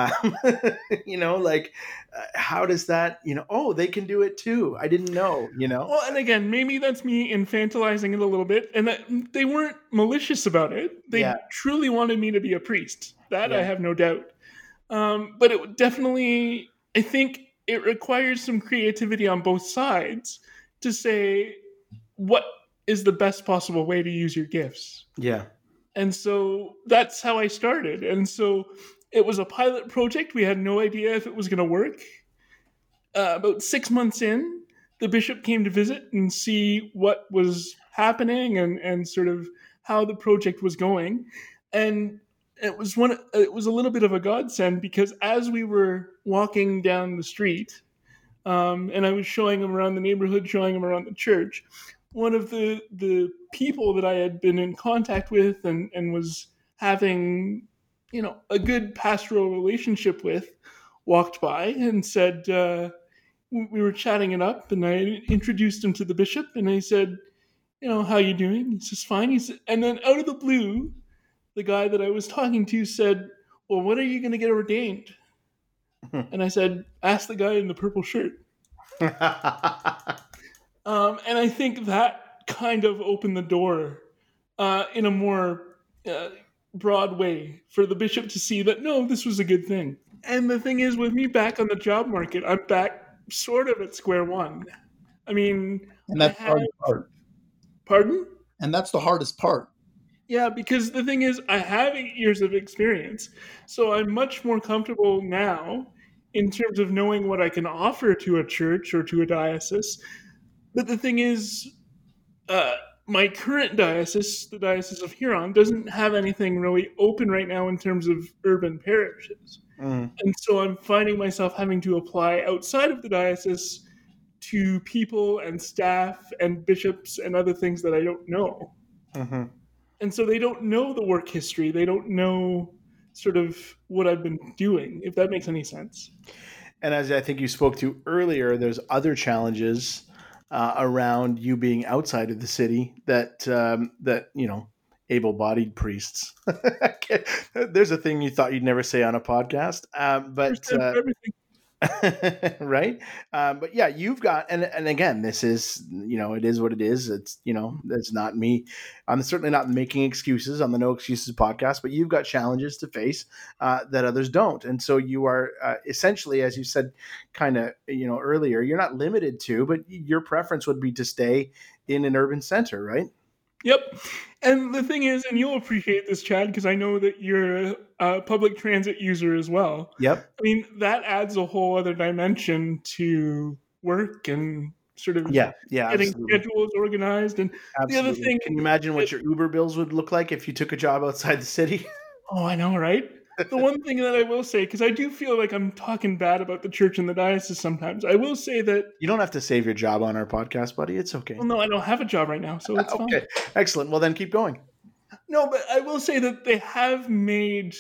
How does that, they can do it too. I didn't know, Well, and again, maybe that's me infantilizing it a little bit, and that they weren't malicious about it. They truly wanted me to be a priest. That I have no doubt. But it definitely, I think it requires some creativity on both sides to say what is the best possible way to use your gifts. Yeah. And so that's how I started. And so it was a pilot project. We had no idea if it was going to work. About 6 months in, the bishop came to visit and see what was happening and sort of how the project was going. And it was a little bit of a godsend, because as we were walking down the street, and I was showing him around the neighborhood, showing him around the church, one of the people that I had been in contact with and was having, a good pastoral relationship with, walked by and said, we were chatting it up, and I introduced him to the bishop, and I said, how you doing? He says, fine. And then out of the blue, the guy that I was talking to said, well, when are you going to get ordained? And I said, ask the guy in the purple shirt. And I think that kind of opened the door in a more broad way for the bishop to see that, no, this was a good thing. And the thing is, with me back on the job market, I'm back sort of at square one. I mean, And that's the hardest part. Pardon? And that's the hardest part. Yeah, because the thing is, I have 8 years of experience, so I'm much more comfortable now in terms of knowing what I can offer to a church or to a diocese. But the thing is, uh, my current diocese, the Diocese of Huron, doesn't have anything really open right now in terms of urban parishes. Mm. And so I'm finding myself having to apply outside of the diocese to people and staff and bishops and other things that I don't know. Mm-hmm. And so they don't know the work history. They don't know sort of what I've been doing, if that makes any sense. And as I think you spoke to earlier, there's other challenges around you being outside of the city that able-bodied priests. There's a thing you thought you'd never say on a podcast, but Everything. right. But yeah, you've got, and again, this is, it is what it is. It's, it's not me. I'm certainly not making excuses on the No Excuses podcast, but you've got challenges to face that others don't. And so you are essentially, as you said, kind of, earlier, you're not limited to, but your preference would be to stay in an urban center, right? Yep. And the thing is, and you'll appreciate this, Chad, because I know that you're a public transit user as well. Yep. I mean, that adds a whole other dimension to work and sort of getting absolutely. Schedules organized. And absolutely. The other thing, can you imagine what your Uber bills would look like if you took a job outside the city? Oh, I know, right? The one thing that I will say, because I do feel like I'm talking bad about the church and the diocese sometimes, I will say that... You don't have to save your job on our podcast, buddy. It's okay. Well, no, I don't have a job right now, so it's fine. Okay, excellent. Well, then keep going. No, but I will say that they have made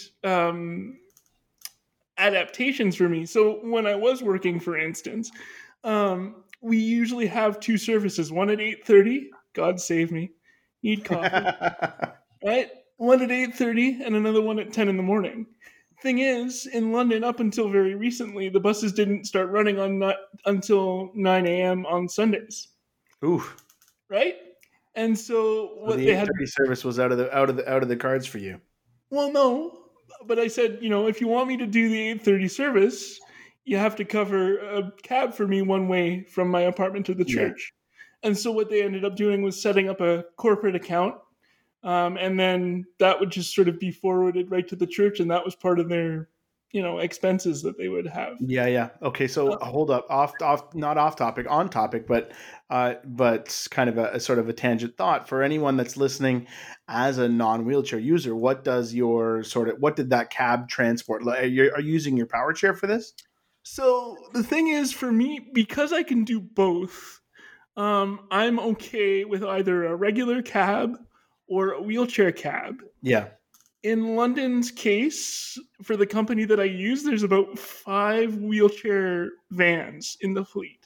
adaptations for me. So when I was working, for instance, we usually have 2 services, one at 8:30, God save me, need coffee, right? One at 8:30 and another one at 10 in the morning. Thing is, in London, up until very recently, the buses didn't start running until 9 a.m. on Sundays. Oof. Right? And so what the they had service was out of the cards for you. Well, no, but I said, if you want me to do the 8:30 service, you have to cover a cab for me one way from my apartment to the church. Yeah. And so what they ended up doing was setting up a corporate account. And then that would just sort of be forwarded right to the church, and that was part of their, expenses that they would have. Yeah. Okay, so hold up, not off topic, on topic, but kind of a sort of a tangent thought for anyone that's listening as a non-wheelchair user. What did that cab transport? Are you using your power chair for this? So the thing is, for me, because I can do both, I'm okay with either a regular cab or a wheelchair cab. Yeah. In London's case, for the company that I use, there's about 5 wheelchair vans in the fleet.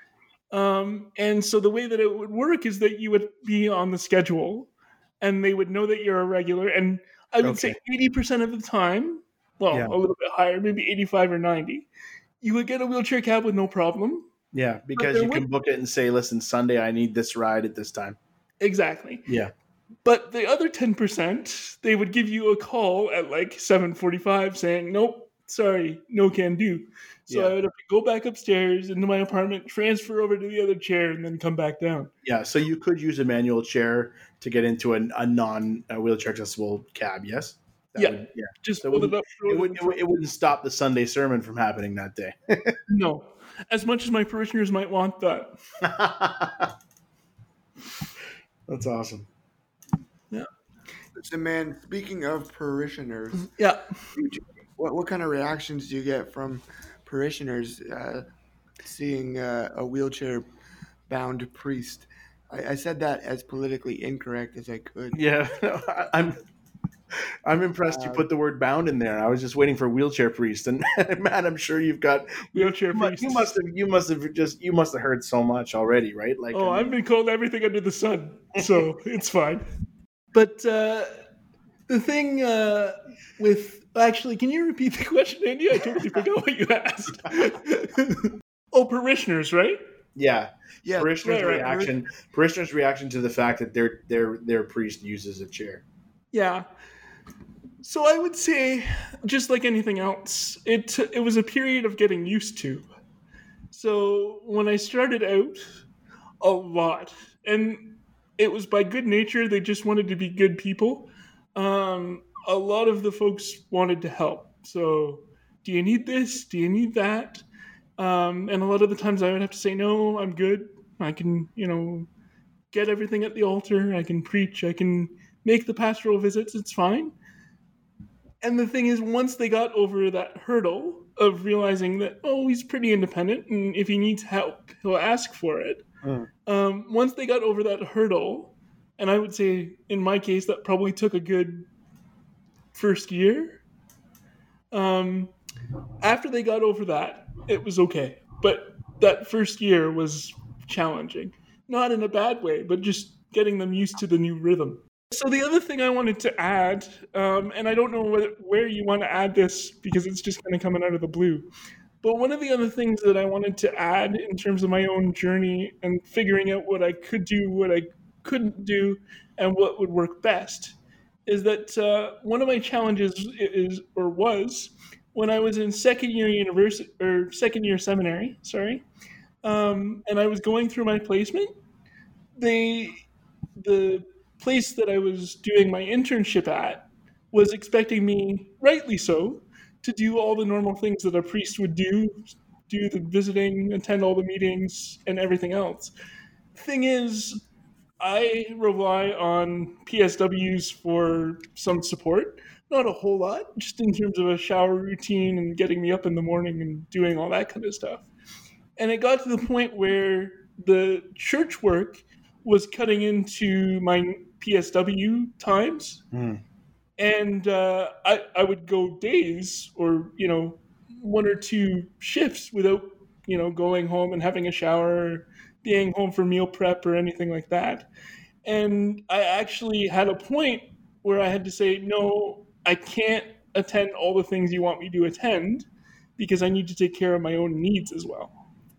And so the way that it would work is that you would be on the schedule and they would know that you're a regular. And I would say 80% of the time, a little bit higher, maybe 85 or 90, you would get a wheelchair cab with no problem. Yeah, because you can book it and say, listen, Sunday, I need this ride at this time. Exactly. Yeah. But the other 10%, they would give you a call at like 7:45 saying, nope, sorry, no can do. So I would have to go back upstairs into my apartment, transfer over to the other chair, and then come back down. Yeah, so you could use a manual chair to get into a non-wheelchair accessible cab, yes? Just so pull it up. It wouldn't stop the Sunday sermon from happening that day. No, as much as my parishioners might want that. That's awesome. Yeah. So, man, speaking of parishioners, what kind of reactions do you get from parishioners seeing a wheelchair-bound priest? I said that as politically incorrect as I could. Yeah, I'm impressed you put the word bound in there. I was just waiting for wheelchair priest, and Matt, I'm sure you've got wheelchair priest. You must have heard so much already, right? Like, I've been called everything under the sun, so it's fine. But the thing can you repeat the question, Andy? I totally forgot what you asked. Parishioners, right? Yeah. Parishioners' reaction to the fact that their priest uses a chair. Yeah. So I would say, just like anything else, it was a period of getting used to. So when I started out, a lot. And it was by good nature. They just wanted to be good people. A lot of the folks wanted to help. So, do you need this? Do you need that? And a lot of the times I would have to say, no, I'm good. I can, get everything at the altar. I can preach. I can make the pastoral visits. It's fine. And the thing is, once they got over that hurdle of realizing that, oh, he's pretty independent, and if he needs help, he'll ask for it. Once they got over that hurdle, and I would say in my case, that probably took a good first year. After they got over that, it was okay. But that first year was challenging. Not in a bad way, but just getting them used to the new rhythm. So the other thing I wanted to add, and I don't know where you want to add this because it's just kind of coming out of the blue, but one of the other things that I wanted to add in terms of my own journey and figuring out what I could do, what I couldn't do, and what would work best is that one of my challenges was when I was in second year seminary, and I was going through my placement. The place that I was doing my internship at was expecting me, rightly so, to do all the normal things that a priest would do the visiting, attend all the meetings, and everything else. Thing is, I rely on PSWs for some support. Not a whole lot, just in terms of a shower routine and getting me up in the morning and doing all that kind of stuff. And it got to the point where the church work was cutting into my PSW times. And I would go days or, one or two shifts without, going home and having a shower, being home for meal prep or anything like that. And I actually had a point where I had to say, no, I can't attend all the things you want me to attend because I need to take care of my own needs as well,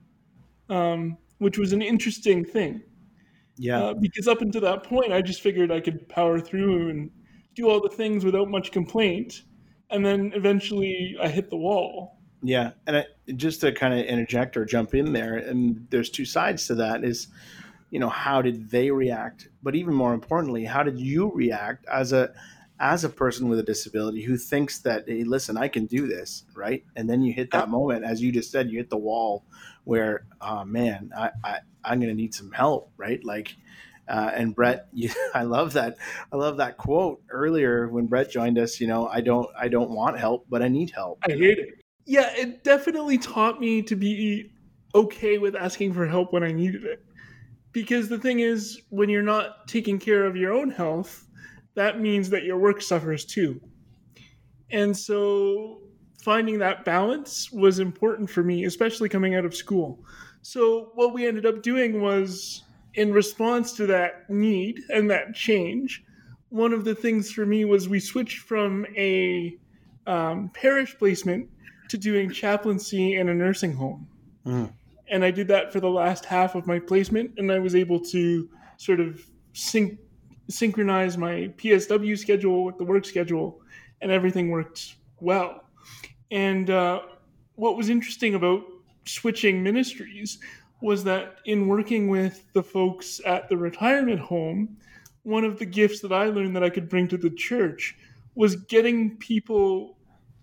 which was an interesting thing. Yeah. Because up until that point, I just figured I could power through and do all the things without much complaint. And then eventually I hit the wall. Yeah. And just to kind of interject or jump in there, and there's two sides to that is, how did they react? But even more importantly, how did you react as a person with a disability who thinks that, hey, listen, I can do this, right? And then you hit that moment, as you just said, you hit the wall where, oh man, I'm going to need some help, right? Like, and Brett, I love that. I love that quote earlier when Brett joined us. I don't want help, but I need help. I hate it. Yeah, it definitely taught me to be okay with asking for help when I needed it. Because the thing is, when you're not taking care of your own health, that means that your work suffers too. And so finding that balance was important for me, especially coming out of school. So what we ended up doing was, in response to that need and that change, one of the things for me was we switched from a parish placement to doing chaplaincy in a nursing home. And I did that for the last half of my placement, and I was able to sort of synchronize my PSW schedule with the work schedule, and everything worked well. And what was interesting about switching ministries was that in working with the folks at the retirement home, one of the gifts that I learned that I could bring to the church was getting people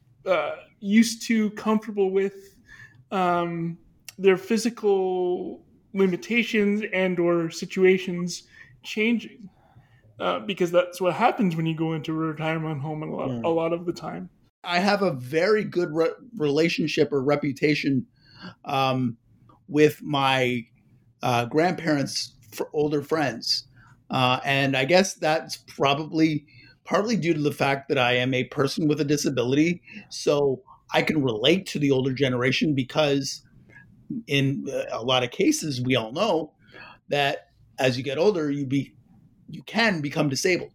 used to, comfortable with their physical limitations and or situations changing. Because that's what happens when you go into a retirement home a lot of the time. I have a very good relationship or reputation with my grandparents' older friends. And I guess that's probably partly due to the fact that I am a person with a disability. So I can relate to the older generation because in a lot of cases, we all know that as you get older, you can become disabled.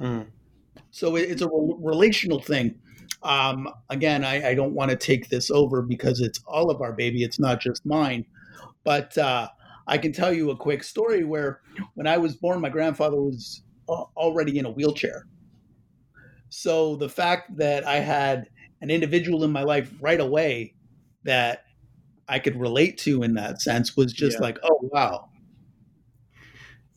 So it's a relational thing. Again, I don't want to take this over because it's all of our baby. It's not just mine. But I can tell you a quick story where when I was born, my grandfather was already in a wheelchair. So the fact that I had an individual in my life right away that I could relate to in that sense was just like, oh, wow.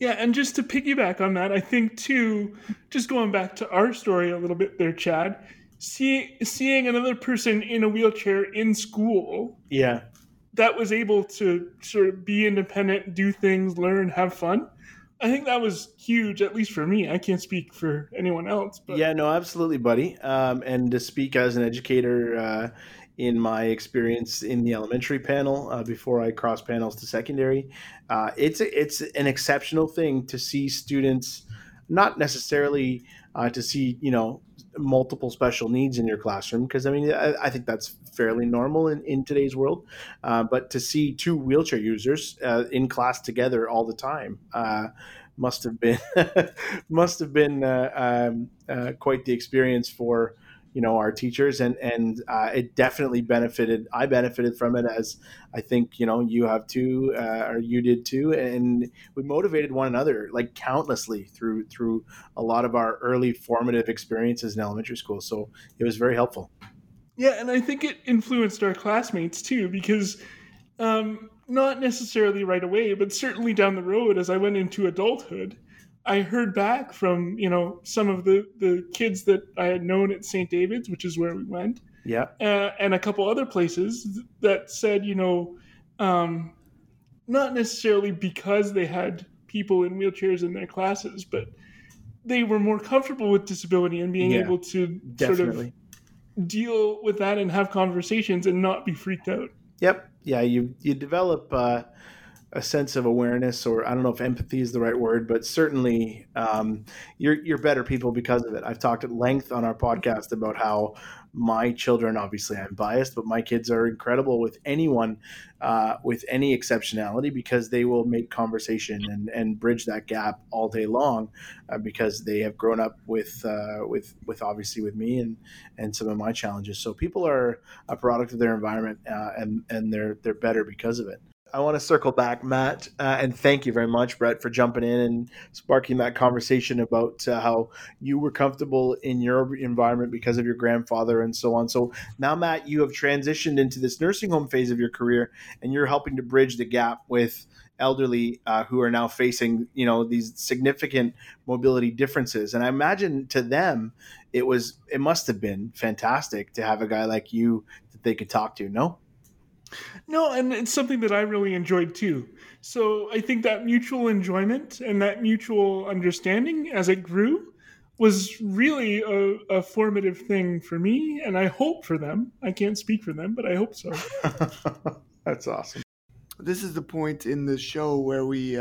Yeah, and just to piggyback on that, I think too, just going back to our story a little bit there, Chad, seeing another person in a wheelchair in school Yeah. that was able to sort of be independent, do things, learn, have fun. I think that was huge, at least for me. I can't speak for anyone else, but Yeah, no, absolutely, buddy. And to speak as an educator, in my experience in the elementary panel before I cross panels to secondary, it's an exceptional thing to see students, not necessarily to see multiple special needs in your classroom, because I mean I think that's fairly normal in today's world, but to see two wheelchair users in class together all the time. Must have been must have been quite the experience for our teachers, and it definitely benefited. I benefited from it, as I think you have too, or you did too, and we motivated one another like countlessly through a lot of our early formative experiences in elementary school. So it was very helpful. yeah, and I think it influenced our classmates too, because not necessarily right away, but certainly down the road as I went into adulthood, I heard back from some of the kids that I had known at St. David's, which is where we went, Yeah. and a couple other places that said, not necessarily because they had people in wheelchairs in their classes, but they were more comfortable with disability and being Yeah, able to definitely. sort of deal with that and have conversations and not be freaked out. Yep. Yeah, you develop a sense of awareness, or I don't know if empathy is the right word, but certainly you're better people because of it. I've talked at length on our podcast about how my children, obviously I'm biased, but my kids are incredible with anyone with any exceptionality, because they will make conversation and bridge that gap all day long, because they have grown up with obviously with me and some of my challenges. So people are a product of their environment, and they're better because of it. I want to circle back, Matt, and thank you very much, Brett, for jumping in and sparking that conversation about how you were comfortable in your environment because of your grandfather and so on. So now, Matt, you have transitioned into this nursing home phase of your career, and you're helping to bridge the gap with elderly who are now facing these significant mobility differences. And I imagine to them it must have been fantastic to have a guy like you that they could talk to. No. No, and it's something that I really enjoyed too. So I think that mutual enjoyment and that mutual understanding as it grew was really a formative thing for me, and I hope for them. I can't speak for them, but I hope so. That's awesome. This is the point in the show where we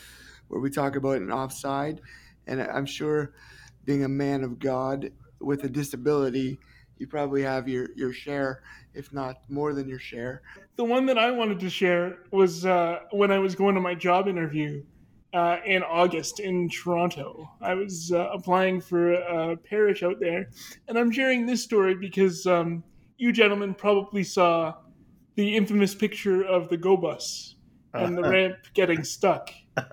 talk about an offside, and I'm sure, being a man of God with a disability, you probably have your share, if not more than your share. The one that I wanted to share was when I was going to my job interview in August in Toronto. I was applying for a parish out there, and I'm sharing this story because you gentlemen probably saw the infamous picture of the Go Bus and the ramp getting stuck.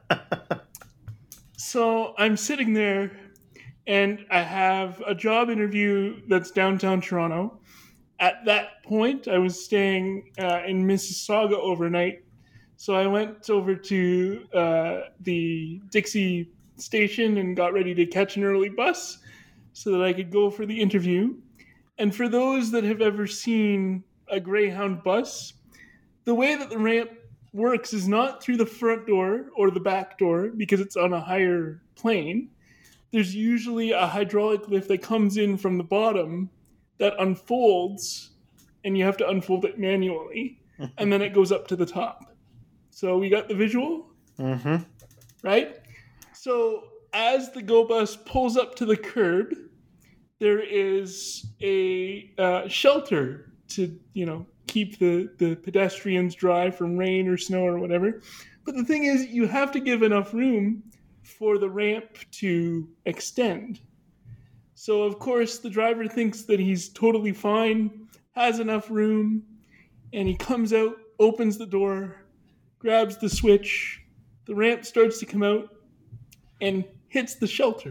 So I'm sitting there, and I have a job interview that's downtown Toronto. At that point, I was staying in Mississauga overnight. So I went over to the Dixie station and got ready to catch an early bus so that I could go for the interview. And for those that have ever seen a Greyhound bus, the way that the ramp works is not through the front door or the back door because it's on a higher plane. There's usually a hydraulic lift that comes in from the bottom that unfolds, and you have to unfold it manually, and then it goes up to the top. So we got the visual? Mm-hmm. Right? So as the Go Bus pulls up to the curb, there is a shelter to, keep the pedestrians dry from rain or snow or whatever. But the thing is, you have to give enough room for the ramp to extend. So, of course, the driver thinks that he's totally fine, has enough room, and he comes out, opens the door, grabs the switch, the ramp starts to come out, and hits the shelter.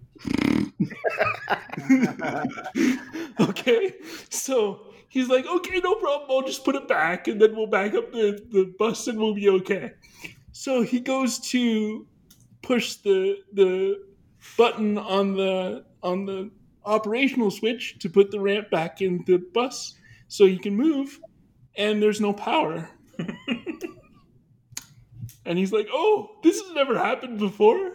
Okay, so he's like, okay, no problem, I'll just put it back, and then we'll back up the bus and we'll be okay. So he goes to push the button on the operational switch to put the ramp back in the bus so you can move, and there's no power. And he's like, "Oh, this has never happened before."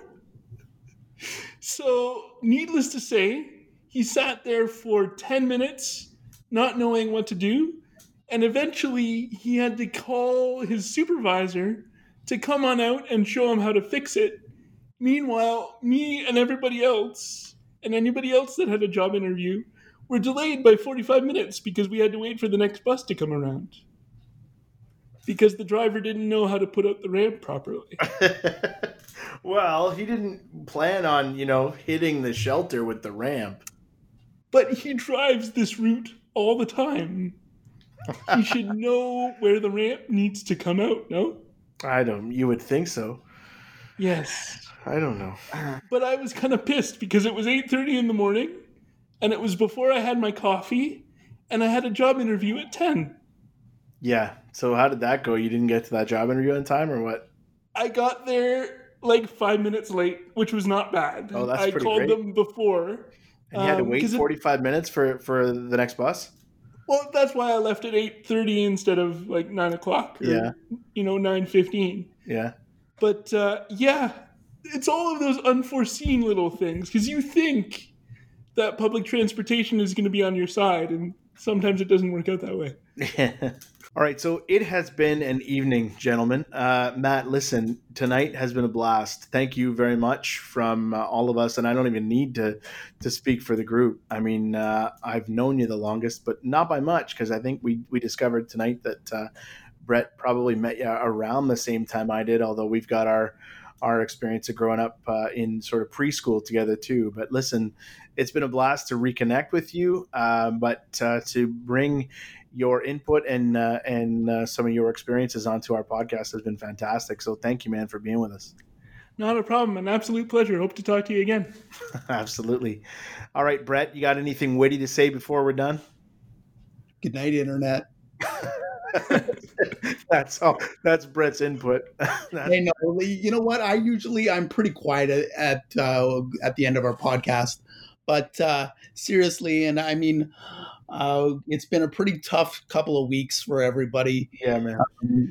So, needless to say, he sat there for 10 minutes, not knowing what to do. And eventually, he had to call his supervisor to come on out and show him how to fix it. Meanwhile, me and everybody else, and anybody else that had a job interview, were delayed by 45 minutes because we had to wait for the next bus to come around. Because the driver didn't know how to put out the ramp properly. Well, he didn't plan on, hitting the shelter with the ramp. But he drives this route all the time. He should know where the ramp needs to come out, no? You would think so. Yes. I don't know. But I was kind of pissed because it was 8:30 in the morning, and it was before I had my coffee, and I had a job interview at 10. Yeah. So how did that go? You didn't get to that job interview in time, or what? I got there like 5 minutes late, which was not bad. Oh, that's I pretty called great. them before. And you had to wait 45 minutes for the next bus? Well, that's why I left at 8:30 instead of like 9 o'clock. Or, Yeah. 9:15. Yeah. But yeah, it's all of those unforeseen little things because you think that public transportation is going to be on your side, and sometimes it doesn't work out that way. All right, so it has been an evening, gentlemen. Matt, listen, tonight has been a blast. Thank you very much from all of us, and I don't even need to speak for the group. I mean, I've known you the longest, but not by much, because I think we discovered tonight that Brett probably met you around the same time I did, although we've got our experience of growing up in sort of preschool together too. But listen, it's been a blast to reconnect with you, but to bring your input and some of your experiences onto our podcast has been fantastic. So thank you, man, for being with us. Not a problem. An absolute pleasure. Hope to talk to you again. Absolutely. All right, Brett, you got anything witty to say before we're done? Good night, Internet. That's all. That's Brett's input. Hey, no, you know what? I'm pretty quiet at the end of our podcast, but seriously, and I mean, it's been a pretty tough couple of weeks for everybody. Yeah, man.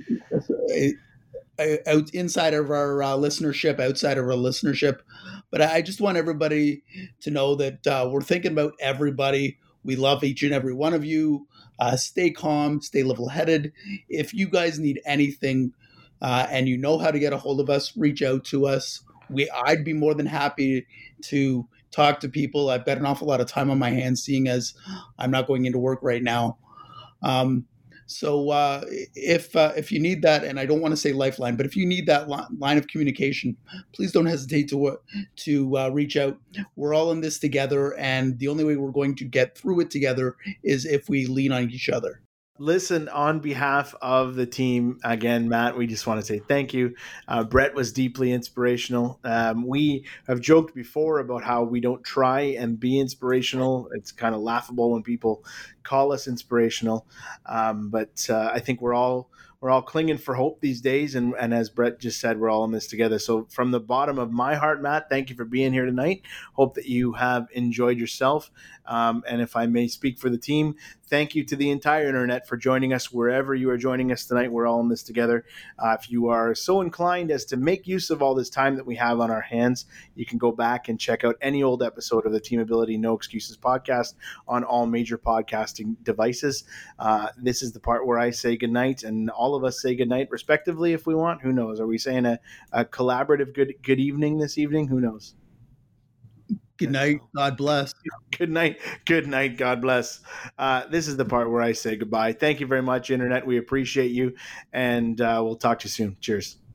Inside of our listenership, outside of our listenership, but I just want everybody to know that we're thinking about everybody. We love each and every one of you. Stay calm, stay level-headed. If you guys need anything and you know how to get a hold of us, reach out to us. I'd be more than happy to talk to people. I've got an awful lot of time on my hands, seeing as I'm not going into work right now. So if you need that, and I don't want to say lifeline, but if you need that line of communication, please don't hesitate to reach out. We're all in this together, and the only way we're going to get through it together is if we lean on each other. Listen, on behalf of the team, again, Matt, we just want to say thank you. Brett was deeply inspirational. We have joked before about how we don't try and be inspirational. It's kind of laughable when people call us inspirational. But I think we're all clinging for hope these days. And as Brett just said, we're all in this together. So from the bottom of my heart, Matt, thank you for being here tonight. Hope that you have enjoyed yourself. And if I may speak for the team, thank you to the entire internet for joining us wherever you are joining us tonight. We're all in this together. If you are so inclined as to make use of all this time that we have on our hands, you can go back and check out any old episode of the Team Ability No Excuses podcast on all major podcasting devices. This is the part where I say goodnight, and all of us say goodnight respectively if we want. Who knows? Are we saying a collaborative good evening this evening? Who knows? Good night. God bless. Good night. Good night. God bless. This is the part where I say goodbye. Thank you very much, Internet. We appreciate you, and we'll talk to you soon. Cheers.